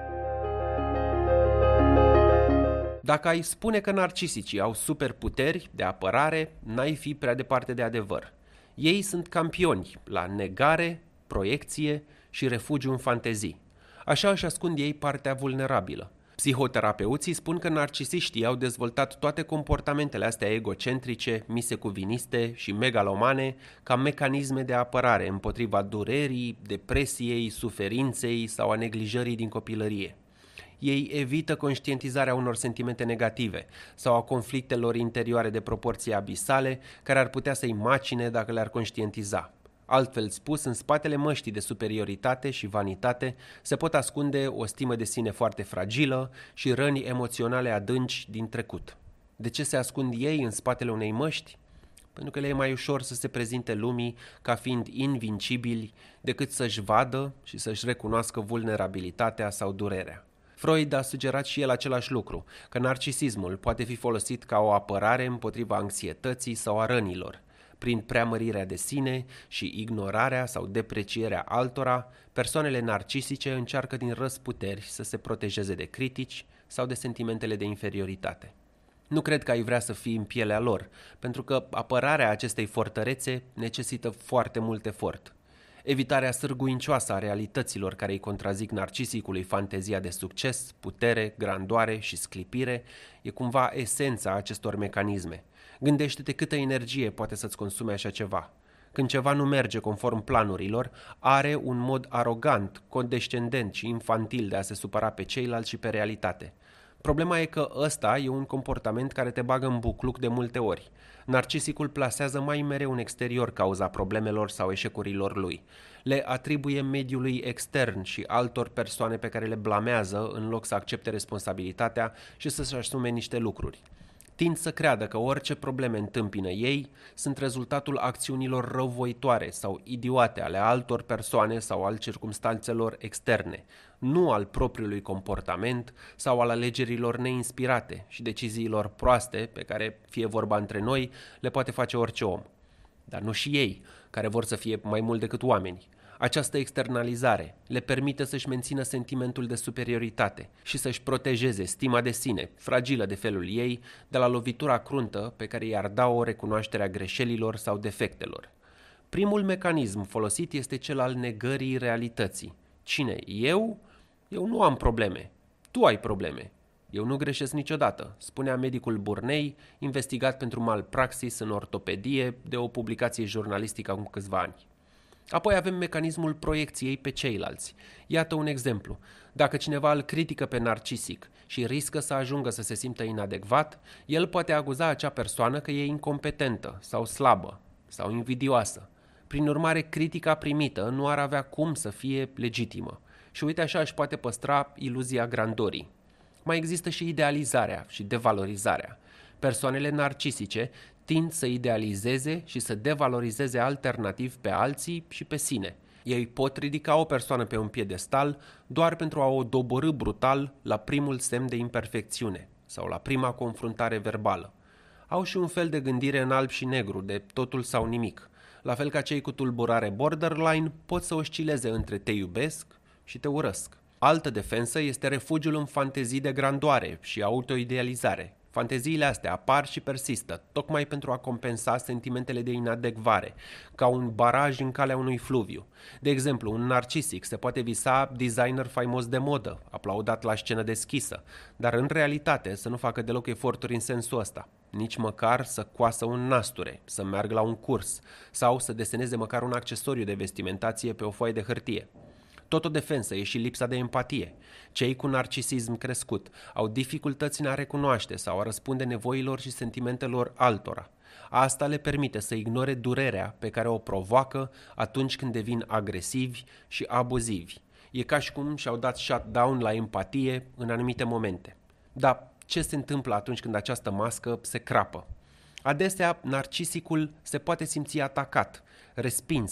Dacă ai spune că narcisicii au superputeri de apărare, n-ai fi prea departe de adevăr. Ei sunt campioni la negare, proiecție și refugiu în fantezii. Așa își ascund ei partea vulnerabilă. Psihoterapeuții spun că narcisiștii au dezvoltat toate comportamentele astea egocentrice, misecuviniste și megalomane ca mecanisme de apărare împotriva durerii, depresiei, suferinței sau a neglijării din copilărie. Ei evită conștientizarea unor sentimente negative sau a conflictelor interioare de proporții abisale care ar putea să-i macine dacă le-ar conștientiza. Altfel spus, în spatele măștii de superioritate și vanitate se pot ascunde o stimă de sine foarte fragilă și răni emoționale adânci din trecut. De ce se ascund ei în spatele unei măști? Pentru că le e mai ușor să se prezinte lumii ca fiind invincibili decât să-și vadă și să-și recunoască vulnerabilitatea sau durerea. Freud a sugerat și el același lucru, că narcisismul poate fi folosit ca o apărare împotriva anxietății sau a rănilor. Prin preamărirea de sine și ignorarea sau deprecierea altora, persoanele narcisice încearcă din răzputeri să se protejeze de critici sau de sentimentele de inferioritate. Nu cred că ai vrea să fii în pielea lor, pentru că apărarea acestei fortărețe necesită foarte mult efort. Evitarea sârguincioasă a realităților care îi contrazic narcisicului fantezia de succes, putere, grandoare și sclipire e cumva esența acestor mecanisme. Gândește-te câtă energie poate să-ți consume așa ceva. Când ceva nu merge conform planurilor, are un mod arogant, condescendent și infantil de a se supăra pe ceilalți și pe realitate. Problema e că ăsta e un comportament care te bagă în bucluc de multe ori. Narcisicul plasează mai mereu în exterior cauza problemelor sau eșecurilor lui. Le atribuie mediului extern și altor persoane pe care le blamează în loc să accepte responsabilitatea și să-și asume niște lucruri. Tind să creadă că orice probleme întâmpină ei sunt rezultatul acțiunilor răuvoitoare sau idiote ale altor persoane sau al circumstanțelor externe, nu al propriului comportament sau al alegerilor neinspirate și deciziilor proaste pe care, fie vorba între noi, le poate face orice om. Dar nu și ei, care vor să fie mai mult decât oameni. Această externalizare le permite să-și mențină sentimentul de superioritate și să-și protejeze stima de sine, fragilă de felul ei, de la lovitura cruntă pe care i-ar da o recunoaștere a greșelilor sau defectelor. Primul mecanism folosit este cel al negării realității. Cine? Eu? Eu nu am probleme. Tu ai probleme. Eu nu greșesc niciodată, spunea medicul Burnei, investigat pentru malpraxis în ortopedie de o publicație jurnalistică acum câțiva ani. Apoi avem mecanismul proiecției pe ceilalți. Iată un exemplu. Dacă cineva îl critică pe narcisic și riscă să ajungă să se simtă inadecvat, el poate acuza acea persoană că e incompetentă sau slabă sau invidioasă. Prin urmare, critica primită nu ar avea cum să fie legitimă. Și uite așa își poate păstra iluzia grandorii. Mai există și idealizarea și devalorizarea. Persoanele narcisice tind să idealizeze și să devalorizeze alternativ pe alții și pe sine. Ei pot ridica o persoană pe un piedestal doar pentru a o doborî brutal la primul semn de imperfecțiune sau la prima confruntare verbală. Au și un fel de gândire în alb și negru, de totul sau nimic. La fel ca cei cu tulburare borderline pot să oscileze între te iubesc și te urăsc. Altă defensă este refugiul în fantezii de grandoare și autoidealizare. Fanteziile astea apar și persistă, tocmai pentru a compensa sentimentele de inadecvare, ca un baraj în calea unui fluviu. De exemplu, un narcisic se poate visa designer faimos de modă, aplaudat la scenă deschisă, dar în realitate să nu facă deloc eforturi în sensul ăsta. Nici măcar să coasă un nasture, să meargă la un curs sau să deseneze măcar un accesoriu de vestimentație pe o foaie de hârtie. Tot o defensă e și lipsa de empatie. Cei cu narcisism crescut au dificultăți în a recunoaște sau a răspunde nevoilor și sentimentelor altora. Asta le permite să ignore durerea pe care o provoacă atunci când devin agresivi și abuzivi. E ca și cum și-au dat shutdown la empatie în anumite momente. Dar ce se întâmplă atunci când această mască se crapă? Adesea, narcisicul se poate simți atacat, respins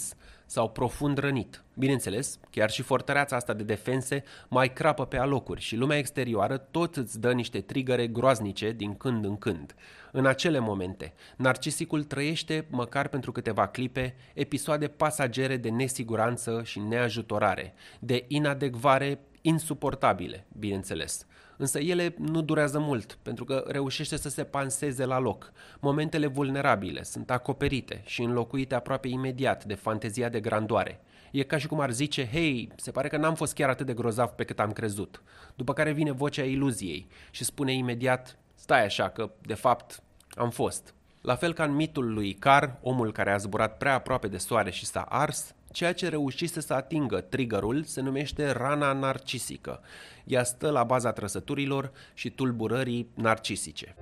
sau profund rănit. Bineînțeles, chiar și fortăreața asta de defense mai crapă pe alocuri și lumea exterioară tot îți dă niște trigăre groaznice din când în când. În acele momente, narcisicul trăiește, măcar pentru câteva clipe, episoade pasagere de nesiguranță și neajutorare, de inadecvare insuportabile, bineînțeles. Însă ele nu durează mult, pentru că reușește să se panseze la loc. Momentele vulnerabile sunt acoperite și înlocuite aproape imediat de fantezia de grandoare. E ca și cum ar zice, hei, se pare că n-am fost chiar atât de grozav pe cât am crezut. După care vine vocea iluziei și spune imediat, stai așa că, de fapt, am fost. La fel ca în mitul lui Icar, omul care a zburat prea aproape de soare și s-a ars, ceea ce reușise să atingă triggerul se numește rana narcisică. Ea stă la baza trăsăturilor și tulburării narcisice.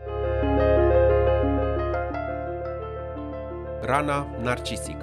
Rana narcisică.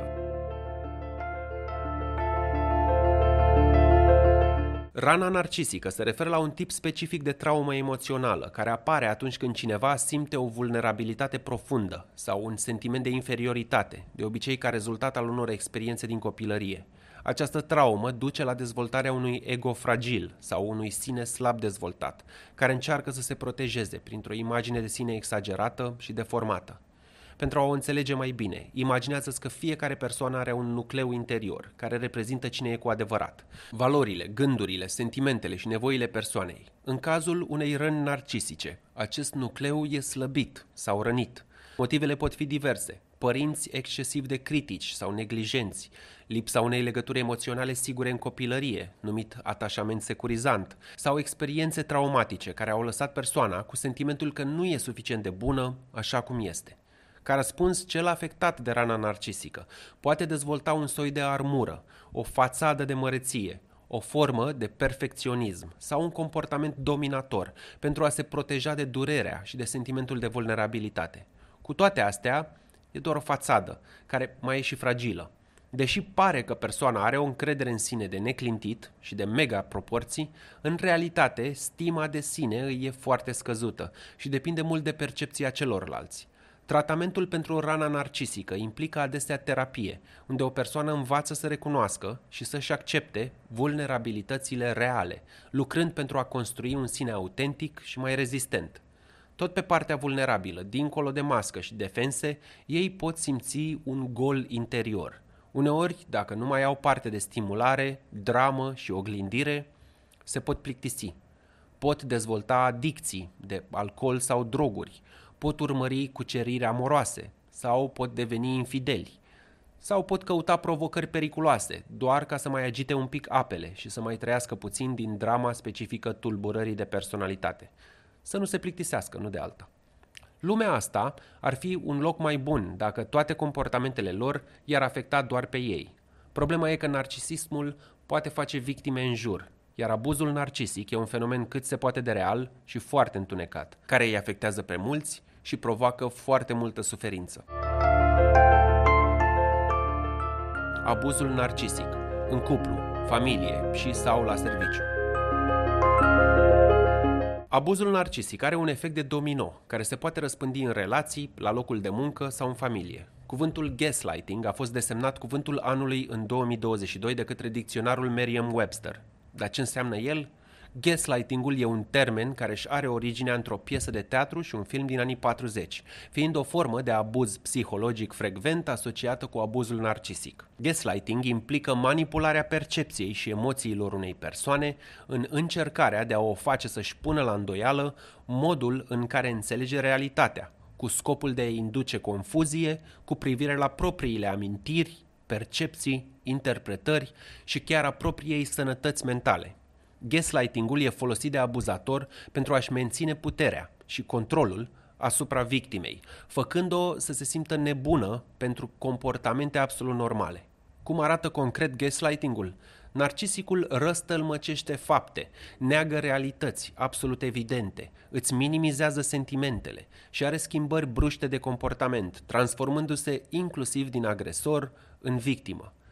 Rana narcisică se referă la un tip specific de traumă emoțională care apare atunci când cineva simte o vulnerabilitate profundă sau un sentiment de inferioritate, de obicei ca rezultat al unor experiențe din copilărie. Această traumă duce la dezvoltarea unui ego fragil sau unui sine slab dezvoltat, care încearcă să se protejeze printr-o imagine de sine exagerată și deformată. Pentru a o înțelege mai bine, imaginează-ți că fiecare persoană are un nucleu interior, care reprezintă cine e cu adevărat. Valorile, gândurile, sentimentele și nevoile persoanei. În cazul unei răni narcisice, acest nucleu e slăbit sau rănit. Motivele pot fi diverse. Părinți excesiv de critici sau neglijenți, lipsa unei legături emoționale sigure în copilărie, numit atașament securizant, sau experiențe traumatice care au lăsat persoana cu sentimentul că nu e suficient de bună așa cum este. Ca răspuns, cel afectat de rana narcisică poate dezvolta un soi de armură, o fațadă de măreție, o formă de perfecționism sau un comportament dominator pentru a se proteja de durerea și de sentimentul de vulnerabilitate. Cu toate astea, e doar o fațadă, care mai e și fragilă. Deși pare că persoana are o încredere în sine de neclintit și de mega proporții, în realitate, stima de sine îi e foarte scăzută și depinde mult de percepția celorlalți. Tratamentul pentru rana narcisică implică adesea terapie, unde o persoană învață să recunoască și să-și accepte vulnerabilitățile reale, lucrând pentru a construi un sine autentic și mai rezistent. Tot pe partea vulnerabilă, dincolo de mască și defense, ei pot simți un gol interior. Uneori, dacă nu mai au parte de stimulare, dramă și oglindire, se pot plictisi. Pot dezvolta adicții de alcool sau droguri, pot urmări cuceriri amoroase sau pot deveni infideli. Sau pot căuta provocări periculoase, doar ca să mai agite un pic apele și să mai trăiască puțin din drama specifică tulburării de personalitate. Să nu se plictisească, nu de alta. Lumea asta ar fi un loc mai bun dacă toate comportamentele lor i-ar afecta doar pe ei. Problema e că narcisismul poate face victime în jur, iar abuzul narcisic e un fenomen cât se poate de real și foarte întunecat, care îi afectează pe mulți și provoacă foarte multă suferință. Abuzul narcisic, în cuplu, familie și sau la serviciu. Abuzul narcisic are un efect de domino, care se poate răspândi în relații, la locul de muncă sau în familie. Cuvântul gaslighting a fost desemnat cuvântul anului în două mii douăzeci și doi de către dicționarul Merriam-Webster. Dar ce înseamnă el? Gaslightingul e un termen care își are originea într-o piesă de teatru și un film din anii patruzeci, fiind o formă de abuz psihologic frecvent asociată cu abuzul narcisic. Gaslighting implică manipularea percepției și emoțiilor unei persoane în încercarea de a o face să-și pună la îndoială modul în care înțelege realitatea, cu scopul de a induce confuzie cu privire la propriile amintiri, percepții, interpretări și chiar a propriei sănătăți mentale. Gaslightingul e folosit de abuzator pentru a-și menține puterea și controlul asupra victimei, făcând-o să se simtă nebună pentru comportamente absolut normale. Cum arată concret gaslightingul? Narcisicul răstălmăcește fapte, neagă realități absolut evidente, îți minimizează sentimentele și are schimbări bruște de comportament, transformându-se inclusiv din agresor în victimă.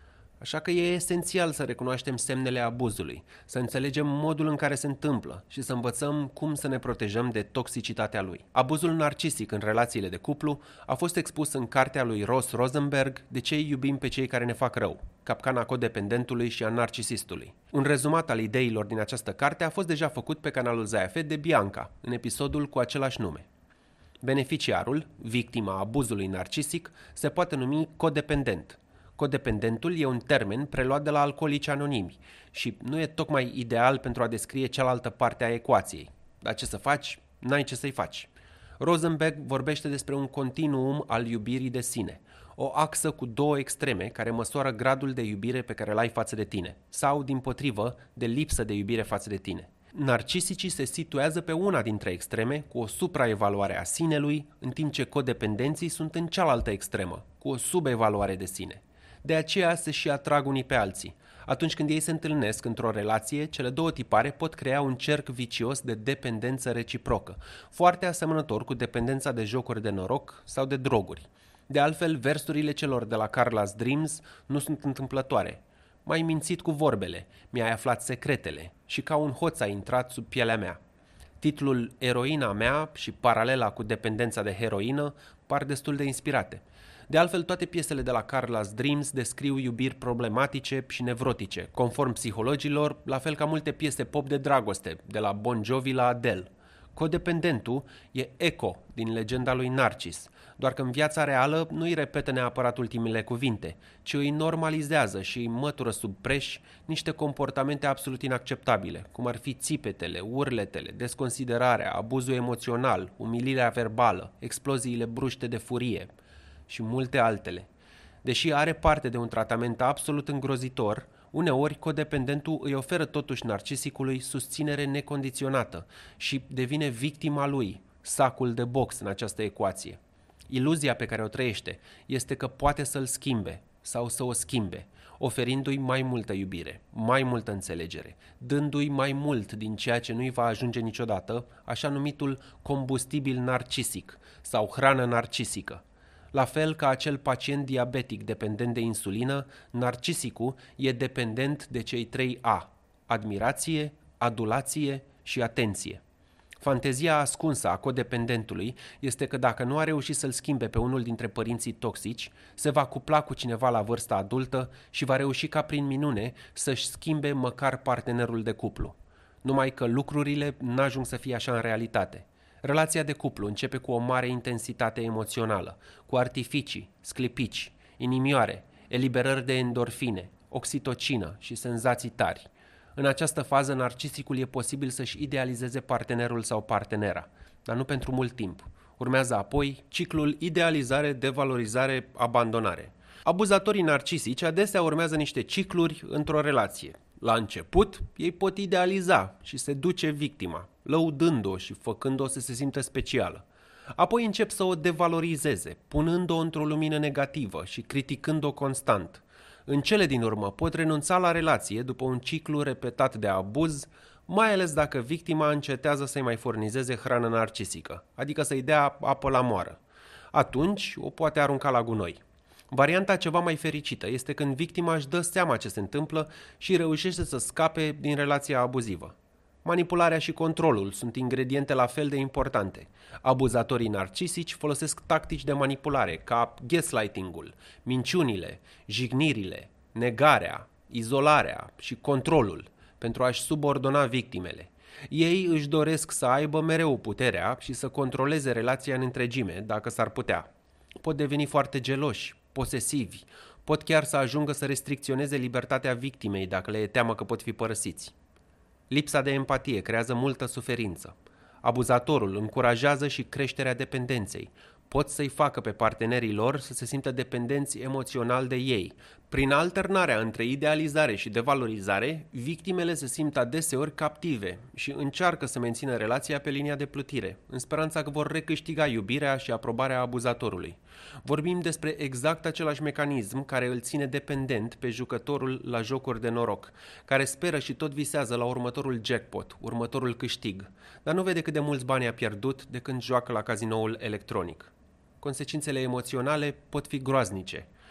Așa că e esențial să recunoaștem semnele abuzului, să înțelegem modul în care se întâmplă și să învățăm cum să ne protejăm de toxicitatea lui. Abuzul narcisic în relațiile de cuplu a fost expus în cartea lui Ross Rosenberg, De ce îi iubim pe cei care ne fac rău, capcana codependentului și a narcisistului. Un rezumat al ideilor din această carte a fost deja făcut pe canalul Zaia de Bianca, în episodul cu același nume. Beneficiarul, victima abuzului narcisic, se poate numi codependent. Codependentul e un termen preluat de la Alcoolici Anonimi și nu e tocmai ideal pentru a descrie cealaltă parte a ecuației. Dar ce să faci? N-ai ce să-i faci. Rosenberg vorbește despre un continuum al iubirii de sine, o axă cu două extreme care măsoară gradul de iubire pe care îl ai față de tine, sau, dimpotrivă, de lipsă de iubire față de tine. Narcisicii se situează pe una dintre extreme, cu o supraevaluare a sinelui, în timp ce codependenții sunt în cealaltă extremă, cu o subevaluare de sine. De aceea se și atrag unii pe alții. Atunci când ei se întâlnesc într-o relație, cele două tipare pot crea un cerc vicios de dependență reciprocă, foarte asemănător cu dependența de jocuri de noroc sau de droguri. De altfel, versurile celor de la Carla's Dreams nu sunt întâmplătoare. M-ai mințit cu vorbele, mi-ai aflat secretele și ca un hoț a intrat sub pielea mea. Titlul Eroina mea și paralela cu dependența de heroină par destul de inspirate. De altfel, toate piesele de la Carla's Dreams descriu iubiri problematice și nevrotice, conform psihologilor, la fel ca multe piese pop de dragoste, de la Bon Jovi la Adele. Codependentul e Echo din legenda lui Narcis, doar că în viața reală nu îi repetă neapărat ultimele cuvinte, ci îi normalizează și îi mătură sub preș niște comportamente absolut inacceptabile, cum ar fi țipetele, urletele, desconsiderarea, abuzul emoțional, umilirea verbală, exploziile bruște de furie și multe altele. Deși are parte de un tratament absolut îngrozitor, uneori codependentul îi oferă totuși narcisicului susținere necondiționată și devine victima lui, sacul de box în această ecuație. Iluzia pe care o trăiește este că poate să-l schimbe sau să o schimbe, oferindu-i mai multă iubire, mai multă înțelegere, dându-i mai mult din ceea ce nu-i va ajunge niciodată, așa numitul combustibil narcisic sau hrană narcisică. La fel ca acel pacient diabetic dependent de insulină, narcisicul e dependent de cei trei A: admirație, adulație și atenție. Fantezia ascunsă a codependentului este că dacă nu a reușit să-l schimbe pe unul dintre părinții toxici, se va cupla cu cineva la vârsta adultă și va reuși ca prin minune să-și schimbe măcar partenerul de cuplu. Numai că lucrurile n-ajung să fie așa în realitate. Relația de cuplu începe cu o mare intensitate emoțională, cu artificii, sclipici, inimioare, eliberări de endorfine, oxitocină și senzații tari. În această fază, narcisicul e posibil să-și idealizeze partenerul sau partenera, dar nu pentru mult timp. Urmează apoi ciclul idealizare, devalorizare, abandonare. Abuzatorii narcisici adesea urmează niște cicluri într-o relație. La început, ei pot idealiza și seduce victima, lăudând-o și făcând-o să se simtă specială. Apoi încep să o devalorizeze, punând-o într-o lumină negativă și criticând-o constant. În cele din urmă pot renunța la relație după un ciclu repetat de abuz, mai ales dacă victima încetează să-i mai furnizeze hrană narcisică, adică să-i dea apă la moară. Atunci o poate arunca la gunoi. Varianta ceva mai fericită este când victima își dă seama ce se întâmplă și reușește să scape din relația abuzivă. Manipularea și controlul sunt ingrediente la fel de importante. Abuzatorii narcisici folosesc tactici de manipulare, ca gaslighting-ul, minciunile, jignirile, negarea, izolarea și controlul, pentru a-și subordona victimele. Ei își doresc să aibă mereu puterea și să controleze relația în întregime, dacă s-ar putea. Pot deveni foarte geloși, posesivi, pot chiar să ajungă să restricționeze libertatea victimei dacă le e teamă că pot fi părăsiți. Lipsa de empatie creează multă suferință. Abuzatorul încurajează și creșterea dependenței. Pot să-i facă pe partenerii lor să se simtă dependenți emoțional de ei. Prin alternarea între idealizare și devalorizare, victimele se simt adeseori captive și încearcă să mențină relația pe linia de plutire, în speranța că vor recâștiga iubirea și aprobarea abuzatorului. Vorbim despre exact același mecanism care îl ține dependent pe jucătorul la jocuri de noroc, care speră și tot visează la următorul jackpot, următorul câștig, dar nu vede cât de mulți bani a pierdut de când joacă la cazinoul electronic. Consecințele emoționale pot fi groaznice.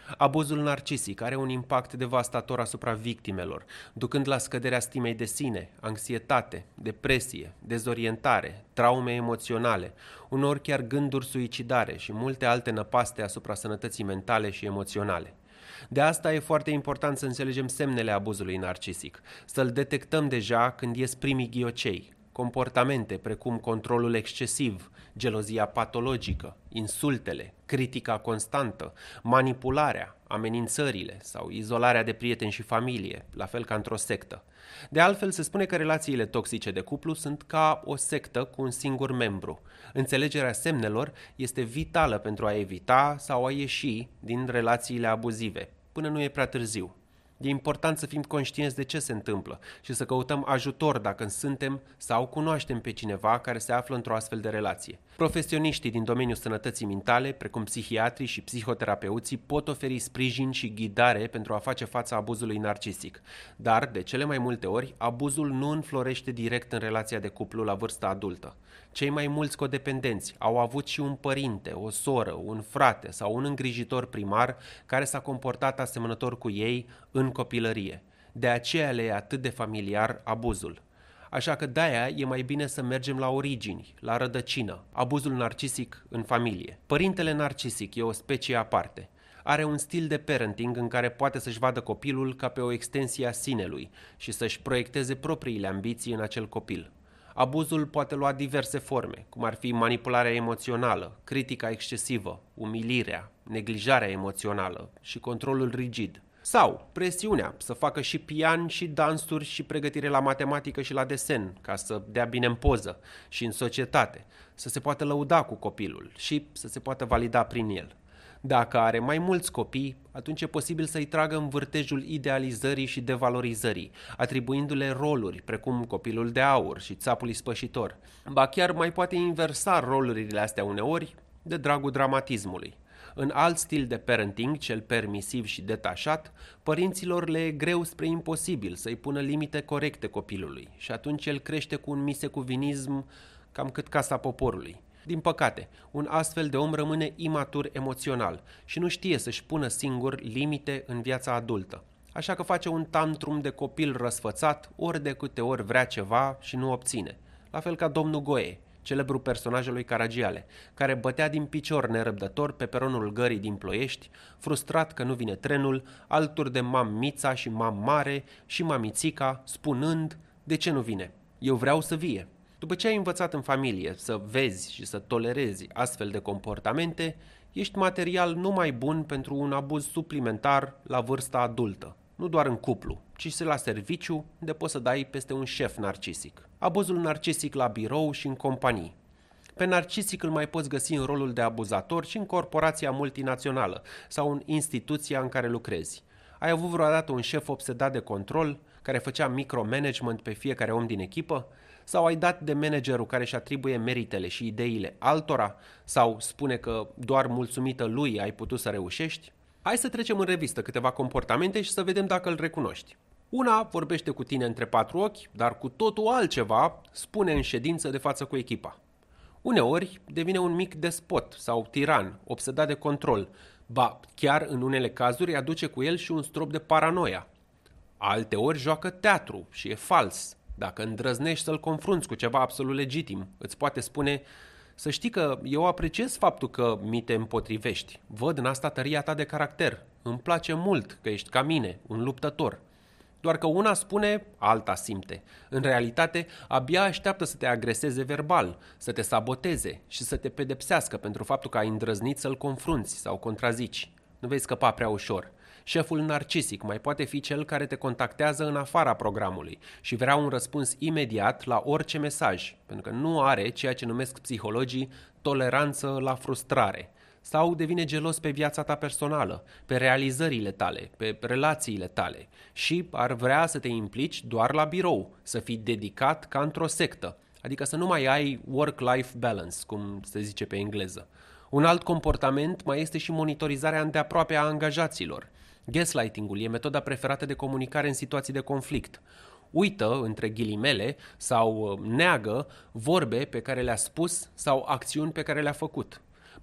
Abuzul narcisic are un impact devastator asupra victimelor, ducând la scăderea stimei de sine, anxietate, depresie, dezorientare, traume emoționale, uneori chiar gânduri suicidare și multe alte năpaste asupra sănătății mentale și emoționale. De asta e foarte important să înțelegem semnele abuzului narcisic, să-l detectăm deja când ies primii ghiocei. Comportamente precum controlul excesiv, gelozia patologică, insultele, critica constantă, manipularea, amenințările sau izolarea de prieteni și familie, la fel ca într-o sectă. De altfel, se spune că relațiile toxice de cuplu sunt ca o sectă cu un singur membru. Înțelegerea semnelor este vitală pentru a evita sau a ieși din relațiile abuzive, până nu e prea târziu. E important să fim conștienți de ce se întâmplă și să căutăm ajutor dacă suntem sau cunoaștem pe cineva care se află într-o astfel de relație. Profesioniștii din domeniul sănătății mentale, precum psihiatrii și psihoterapeuții, pot oferi sprijin și ghidare pentru a face față abuzului narcisic. Dar, de cele mai multe ori, abuzul nu înflorește direct în relația de cuplu la vârsta adultă. Cei mai mulți codependenți au avut și un părinte, o soră, un frate sau un îngrijitor primar care s-a comportat asemănător cu ei în copilărie. De aceea le e atât de familiar abuzul. Așa că de-aia e mai bine să mergem la origini, la rădăcină, abuzul narcisic în familie. Părintele narcisic e o specie aparte. Are un stil de parenting în care poate să-și vadă copilul ca pe o extensie a sinelui și să-și proiecteze propriile ambiții în acel copil. Abuzul poate lua diverse forme, cum ar fi manipularea emoțională, critica excesivă, umilirea, neglijarea emoțională și controlul rigid. Sau presiunea să facă și pian și dansuri și pregătire la matematică și la desen, ca să dea bine în poză și în societate, să se poată lăuda cu copilul și să se poată valida prin el. Dacă are mai mulți copii, atunci e posibil să-i tragă în vârtejul idealizării și devalorizării, atribuindu-le roluri, precum copilul de aur și țapul ispășitor. Ba chiar mai poate inversa rolurile astea uneori de dragul dramatismului. În alt stil de parenting, cel permisiv și detașat, părinților le e greu spre imposibil să-i pună limite corecte copilului și atunci el crește cu un misecuvinism cam cât casa poporului. Din păcate, un astfel de om rămâne imatur emoțional și nu știe să-și pună singur limite în viața adultă. Așa că face un tantrum de copil răsfățat ori de câte ori vrea ceva și nu obține. La fel ca domnul Goe, celebru personaj al lui Caragiale, care bătea din picior nerăbdător pe peronul gării din Ploiești, frustrat că nu vine trenul, alături de mam Mița și mam Mare și mamițica, spunând: "De ce nu vine? Eu vreau să vie." După ce ai învățat în familie să vezi și să tolerezi astfel de comportamente, ești material numai bun pentru un abuz suplimentar la vârsta adultă. Nu doar în cuplu, ci și la serviciu, unde poți să dai peste un șef narcisic. Abuzul narcisic la birou și în companii. Pe narcisic îl mai poți găsi în rolul de abuzator și în corporația multinațională sau în instituția în care lucrezi. Ai avut vreodată un șef obsedat de control, care făcea micromanagement pe fiecare om din echipă? Sau ai dat de managerul care își atribuie meritele și ideile altora? Sau spune că doar mulțumită lui ai putut să reușești? Hai să trecem în revistă câteva comportamente și să vedem dacă îl recunoști. Una vorbește cu tine între patru ochi, dar cu totul altceva spune în ședință de față cu echipa. Uneori devine un mic despot sau tiran, obsedat de control, ba chiar în unele cazuri aduce cu el și un strop de paranoia. Alteori joacă teatru și e fals. Dacă îndrăznești să-l confrunți cu ceva absolut legitim, îți poate spune: "Să știi că eu apreciez faptul că mi te împotrivești. Văd în asta tăria ta de caracter. Îmi place mult că ești ca mine, un luptător." Doar că una spune, alta simte. În realitate, abia așteaptă să te agreseze verbal, să te saboteze și să te pedepsească pentru faptul că ai îndrăznit să-l confrunți sau contrazici. Nu vei scăpa prea ușor. Șeful narcisic mai poate fi cel care te contactează în afara programului și vrea un răspuns imediat la orice mesaj, pentru că nu are ceea ce numesc psihologii toleranță la frustrare. Sau devine gelos pe viața ta personală, pe realizările tale, pe relațiile tale și ar vrea să te implici doar la birou, să fii dedicat ca într-o sectă, adică să nu mai ai work-life balance, cum se zice pe engleză. Un alt comportament mai este și monitorizarea îndeaproape a angajaților. Gaslighting-ul e metoda preferată de comunicare în situații de conflict. Uită, între ghilimele, sau neagă vorbe pe care le-a spus sau acțiuni pe care le-a făcut.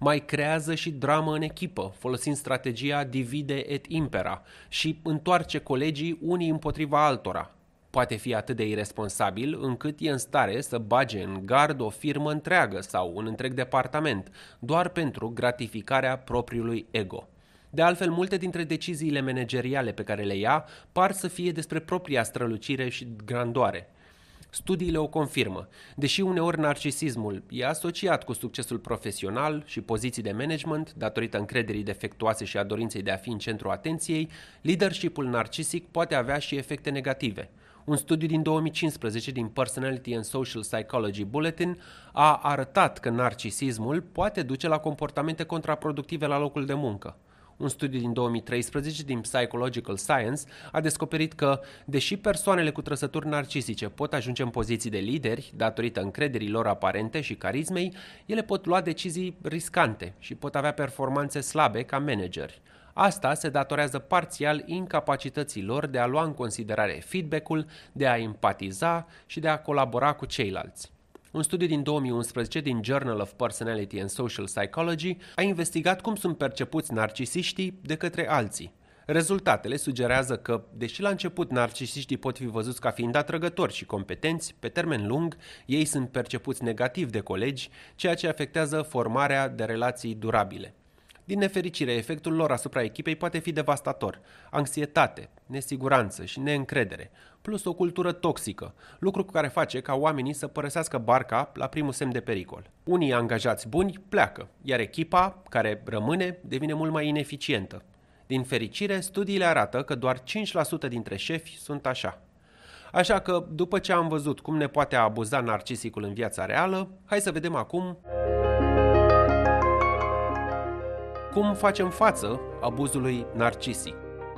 Mai creează și dramă în echipă, folosind strategia divide et impera și întoarce colegii unii împotriva altora. Poate fi atât de irresponsabil încât e în stare să bage în gard o firmă întreagă sau un întreg departament, doar pentru gratificarea propriului ego. De altfel, multe dintre deciziile manageriale pe care le ia par să fie despre propria strălucire și grandoare. Studiile o confirmă. Deși uneori narcisismul e asociat cu succesul profesional și poziții de management, datorită încrederii defectuoase și a dorinței de a fi în centrul atenției, leadership-ul narcisic poate avea și efecte negative. Un studiu din două mii cincisprezece din Personality and Social Psychology Bulletin a arătat că narcisismul poate duce la comportamente contraproductive la locul de muncă. Un studiu din două mii treisprezece din Psychological Science a descoperit că, deși persoanele cu trăsături narcisice pot ajunge în poziții de lideri datorită încrederii lor aparente și carismei, ele pot lua decizii riscante și pot avea performanțe slabe ca manageri. Asta se datorează parțial incapacității lor de a lua în considerare feedback-ul, de a empatiza și de a colabora cu ceilalți. Un studiu din două mii unsprezece din Journal of Personality and Social Psychology a investigat cum sunt percepuți narcisiștii de către alții. Rezultatele sugerează că, deși la început narcisiștii pot fi văzuți ca fiind atrăgători și competenți, pe termen lung ei sunt percepuți negativ de colegi, ceea ce afectează formarea de relații durabile. Din nefericire, efectul lor asupra echipei poate fi devastator. Anxietate, nesiguranță și neîncredere, plus o cultură toxică, lucru care face ca oamenii să părăsească barca la primul semn de pericol. Unii angajați buni pleacă, iar echipa, care rămâne, devine mult mai ineficientă. Din fericire, studiile arată că doar cinci la sută dintre șefi sunt așa. Așa că, după ce am văzut cum ne poate abuza narcisicul în viața reală, hai să vedem acum cum facem față abuzului narcisic.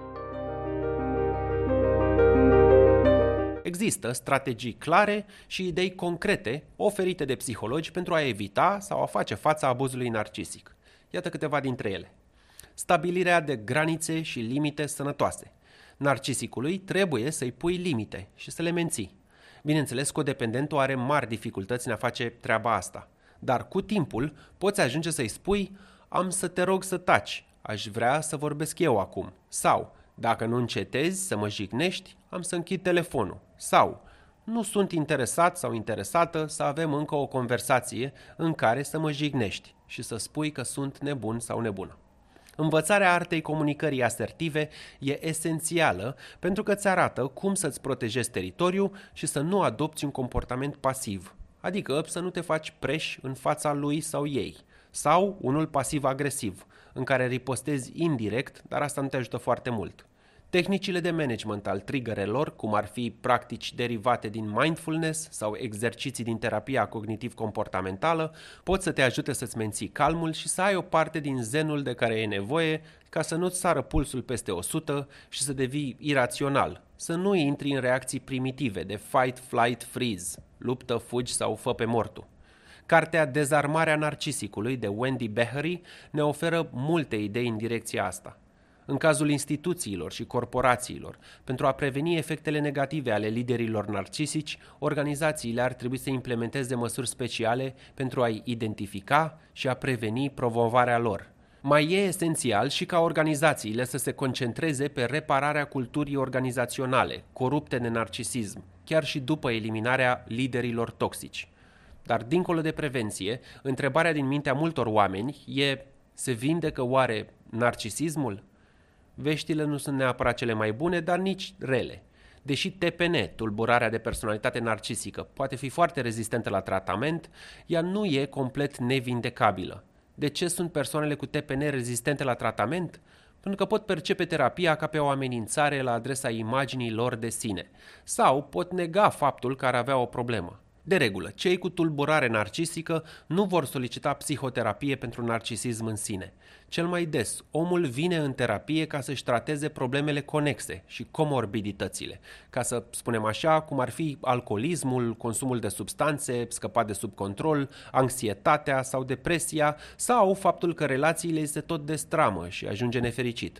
Există strategii clare și idei concrete oferite de psihologi pentru a evita sau a face față abuzului narcisic. Iată câteva dintre ele. Stabilirea de granițe și limite sănătoase. Narcisicului trebuie să-i pui limite și să le menții. Bineînțeles, codependentul are mari dificultăți în a face treaba asta, dar cu timpul poți ajunge să-i spui: am să te rog să taci, aș vrea să vorbesc eu acum. Sau, dacă nu încetezi să mă jignești, am să închid telefonul. Sau, nu sunt interesat sau interesată să avem încă o conversație în care să mă jignești și să spui că sunt nebun sau nebună. Învățarea artei comunicării asertive e esențială pentru că îți arată cum să-ți protejezi teritoriul și să nu adopți un comportament pasiv, adică să nu te faci preș în fața lui sau ei, sau unul pasiv-agresiv, în care ripostezi indirect, dar asta nu te ajută foarte mult. Tehnicile de management al triggerelor, cum ar fi practici derivate din mindfulness sau exerciții din terapia cognitiv-comportamentală, pot să te ajute să-ți menții calmul și să ai o parte din zenul de care e nevoie ca să nu-ți sară pulsul peste o sută și să devii irațional, să nu intri în reacții primitive de fight, flight, freeze, luptă, fugi sau fă pe mortul. Cartea Dezarmarea narcisicului de Wendy Behary ne oferă multe idei în direcția asta. În cazul instituțiilor și corporațiilor, pentru a preveni efectele negative ale liderilor narcisici, organizațiile ar trebui să implementeze măsuri speciale pentru a-i identifica și a preveni promovarea lor. Mai e esențial și ca organizațiile să se concentreze pe repararea culturii organizaționale, corupte de narcisism, chiar și după eliminarea liderilor toxici. Dar dincolo de prevenție, întrebarea din mintea multor oameni e: se vindecă oare narcisismul? Veștile nu sunt neapărat cele mai bune, dar nici rele. Deși T P N, tulburarea de personalitate narcisică, poate fi foarte rezistentă la tratament, ea nu e complet nevindecabilă. De ce sunt persoanele cu T P N rezistente la tratament? Pentru că pot percepe terapia ca pe o amenințare la adresa imaginii lor de sine, sau pot nega faptul că ar avea o problemă. De regulă, cei cu tulburare narcisică nu vor solicita psihoterapie pentru narcisism în sine. Cel mai des, omul vine în terapie ca să-și trateze problemele conexe și comorbiditățile, ca să spunem așa, cum ar fi alcoolismul, consumul de substanțe, scăpat de sub control, anxietatea sau depresia, sau faptul că relațiile se tot destramă și ajunge nefericit.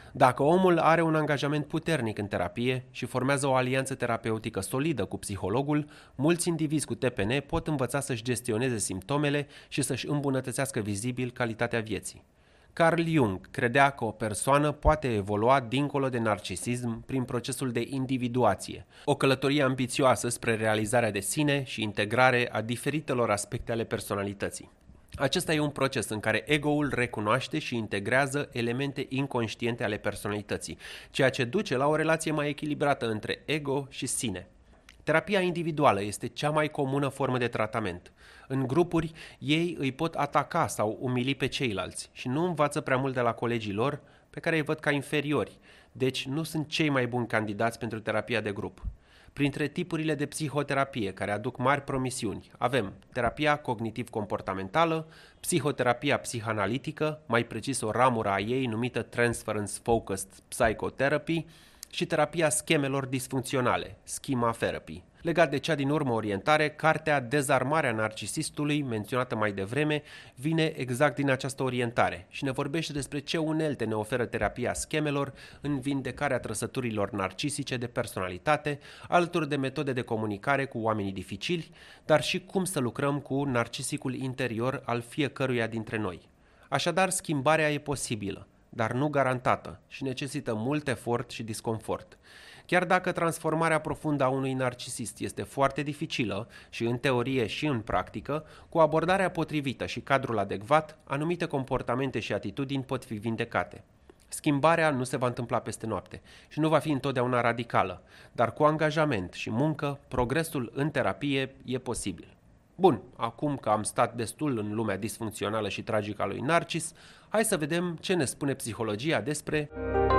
Dacă omul are un angajament puternic în terapie și formează o alianță terapeutică solidă cu psihologul, mulți indivizi cu T P N pot învăța să-și gestioneze simptomele și să-și îmbunătățească vizibil calitatea vieții. Carl Jung credea că o persoană poate evolua dincolo de narcisism prin procesul de individuație, o călătorie ambițioasă spre realizarea de sine și integrare a diferitelor aspecte ale personalității. Acesta e un proces în care ego-ul recunoaște și integrează elemente inconștiente ale personalității, ceea ce duce la o relație mai echilibrată între ego și sine. Terapia individuală este cea mai comună formă de tratament. În grupuri, ei îi pot ataca sau umili pe ceilalți și nu învață prea mult de la colegii lor, pe care îi văd ca inferiori, deci nu sunt cei mai buni candidați pentru terapia de grup. Printre tipurile de psihoterapie care aduc mari promisiuni avem terapia cognitiv-comportamentală, psihoterapia psihanalitică, mai precis o ramură a ei numită Transference Focused Psychotherapy, și terapia schemelor disfuncționale, Schema Therapy. Legat de cea din urmă orientare, cartea Dezarmarea narcisistului, menționată mai devreme, vine exact din această orientare și ne vorbește despre ce unelte ne oferă terapia schemelor în vindecarea trăsăturilor narcisice de personalitate, alături de metode de comunicare cu oamenii dificili, dar și cum să lucrăm cu narcisicul interior al fiecăruia dintre noi. Așadar, schimbarea e posibilă, dar nu garantată și necesită mult efort și disconfort. Chiar dacă transformarea profundă a unui narcisist este foarte dificilă și în teorie și în practică, cu abordarea potrivită și cadrul adecvat, anumite comportamente și atitudini pot fi vindecate. Schimbarea nu se va întâmpla peste noapte și nu va fi întotdeauna radicală, dar cu angajament și muncă, progresul în terapie e posibil. Bun, acum că am stat destul în lumea disfuncțională și tragică a lui Narcis, hai să vedem ce ne spune psihologia despre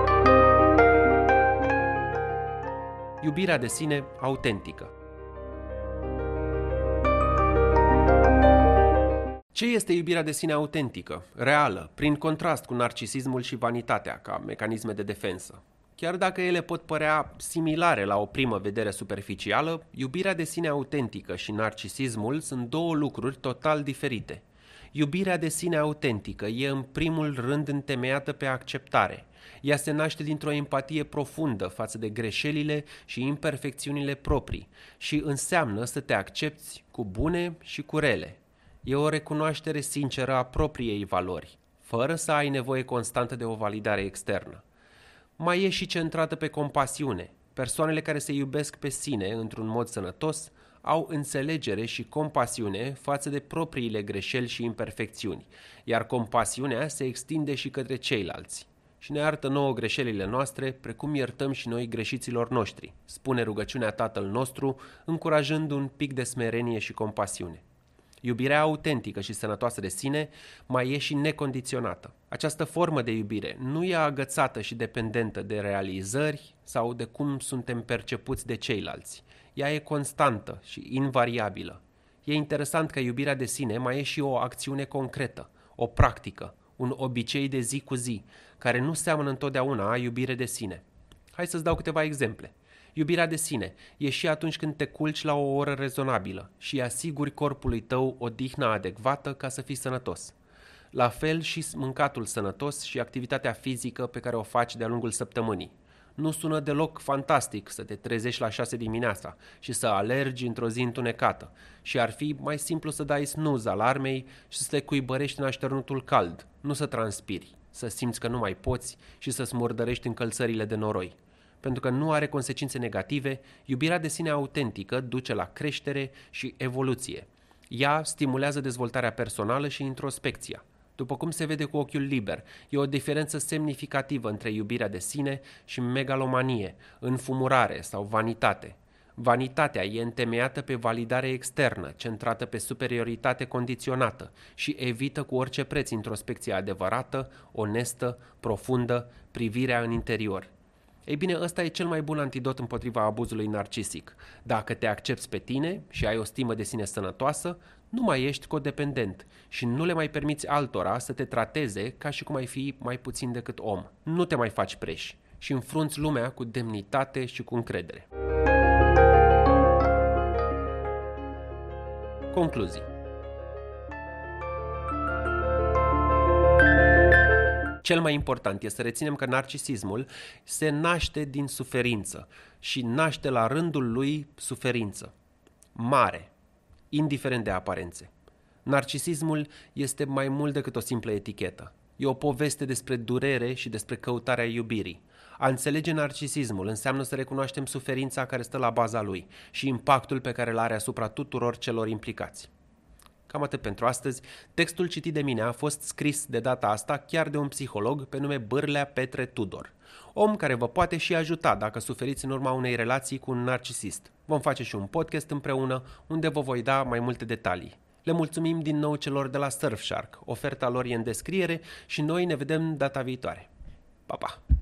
iubirea de sine autentică. Ce este iubirea de sine autentică, reală, prin contrast cu narcisismul și vanitatea ca mecanisme de defensă? Chiar dacă ele pot părea similare la o primă vedere superficială, iubirea de sine autentică și narcisismul sunt două lucruri total diferite. Iubirea de sine autentică e în primul rând întemeiată pe acceptare. Ea se naște dintr-o empatie profundă față de greșelile și imperfecțiunile proprii și înseamnă să te accepți cu bune și cu rele. E o recunoaștere sinceră a propriei valori, fără să ai nevoie constantă de o validare externă. Mai e și centrată pe compasiune. Persoanele care se iubesc pe sine într-un mod sănătos au înțelegere și compasiune față de propriile greșeli și imperfecțiuni, iar compasiunea se extinde și către ceilalți. Și ne iartă nouă greșelile noastre, precum iertăm și noi greșiților noștri, spune rugăciunea Tatăl nostru, încurajând un pic de smerenie și compasiune. Iubirea autentică și sănătoasă de sine mai e și necondiționată. Această formă de iubire nu e agățată și dependentă de realizări sau de cum suntem percepuți de ceilalți. Ea e constantă și invariabilă. E interesant că iubirea de sine mai e și o acțiune concretă, o practică, un obicei de zi cu zi, care nu seamănă întotdeauna a iubire de sine. Hai să-ți dau câteva exemple. Iubirea de sine e și atunci când te culci la o oră rezonabilă și asiguri corpului tău odihna adecvată ca să fii sănătos. La fel și mâncatul sănătos și activitatea fizică pe care o faci de-a lungul săptămânii. Nu sună deloc fantastic să te trezești la șase dimineața și să alergi într-o zi întunecată și ar fi mai simplu să dai snooze alarmei și să te cuibărești în așternutul cald, nu să transpiri, să simți că nu mai poți și să smurdărești încălțările de noroi. Pentru că nu are consecințe negative, iubirea de sine autentică duce la creștere și evoluție. Ea stimulează dezvoltarea personală și introspecția. După cum se vede cu ochiul liber, e o diferență semnificativă între iubirea de sine și megalomanie, înfumurare sau vanitate. Vanitatea e întemeiată pe validare externă, centrată pe superioritate condiționată și evită cu orice preț introspecția adevărată, onestă, profundă, privirea în interior. Ei bine, ăsta e cel mai bun antidot împotriva abuzului narcisic. Dacă te accepți pe tine și ai o stimă de sine sănătoasă, nu mai ești codependent și nu le mai permiți altora să te trateze ca și cum ai fi mai puțin decât om. Nu te mai faci preș și înfrunți lumea cu demnitate și cu încredere. Concluzii. Cel mai important este să reținem că narcisismul se naște din suferință și naște la rândul lui suferință mare, indiferent de aparențe. Narcisismul este mai mult decât o simplă etichetă. E o poveste despre durere și despre căutarea iubirii. A înțelege narcisismul înseamnă să recunoaștem suferința care stă la baza lui și impactul pe care îl are asupra tuturor celor implicați. Cam atât pentru astăzi. Textul citit de mine a fost scris de data asta chiar de un psiholog pe nume Bârlea Petre Tudor. Om care vă poate și ajuta dacă suferiți în urma unei relații cu un narcisist. Vom face și un podcast împreună unde vă voi da mai multe detalii. Le mulțumim din nou celor de la Surfshark. Oferta lor e în descriere și noi ne vedem data viitoare. Pa, pa!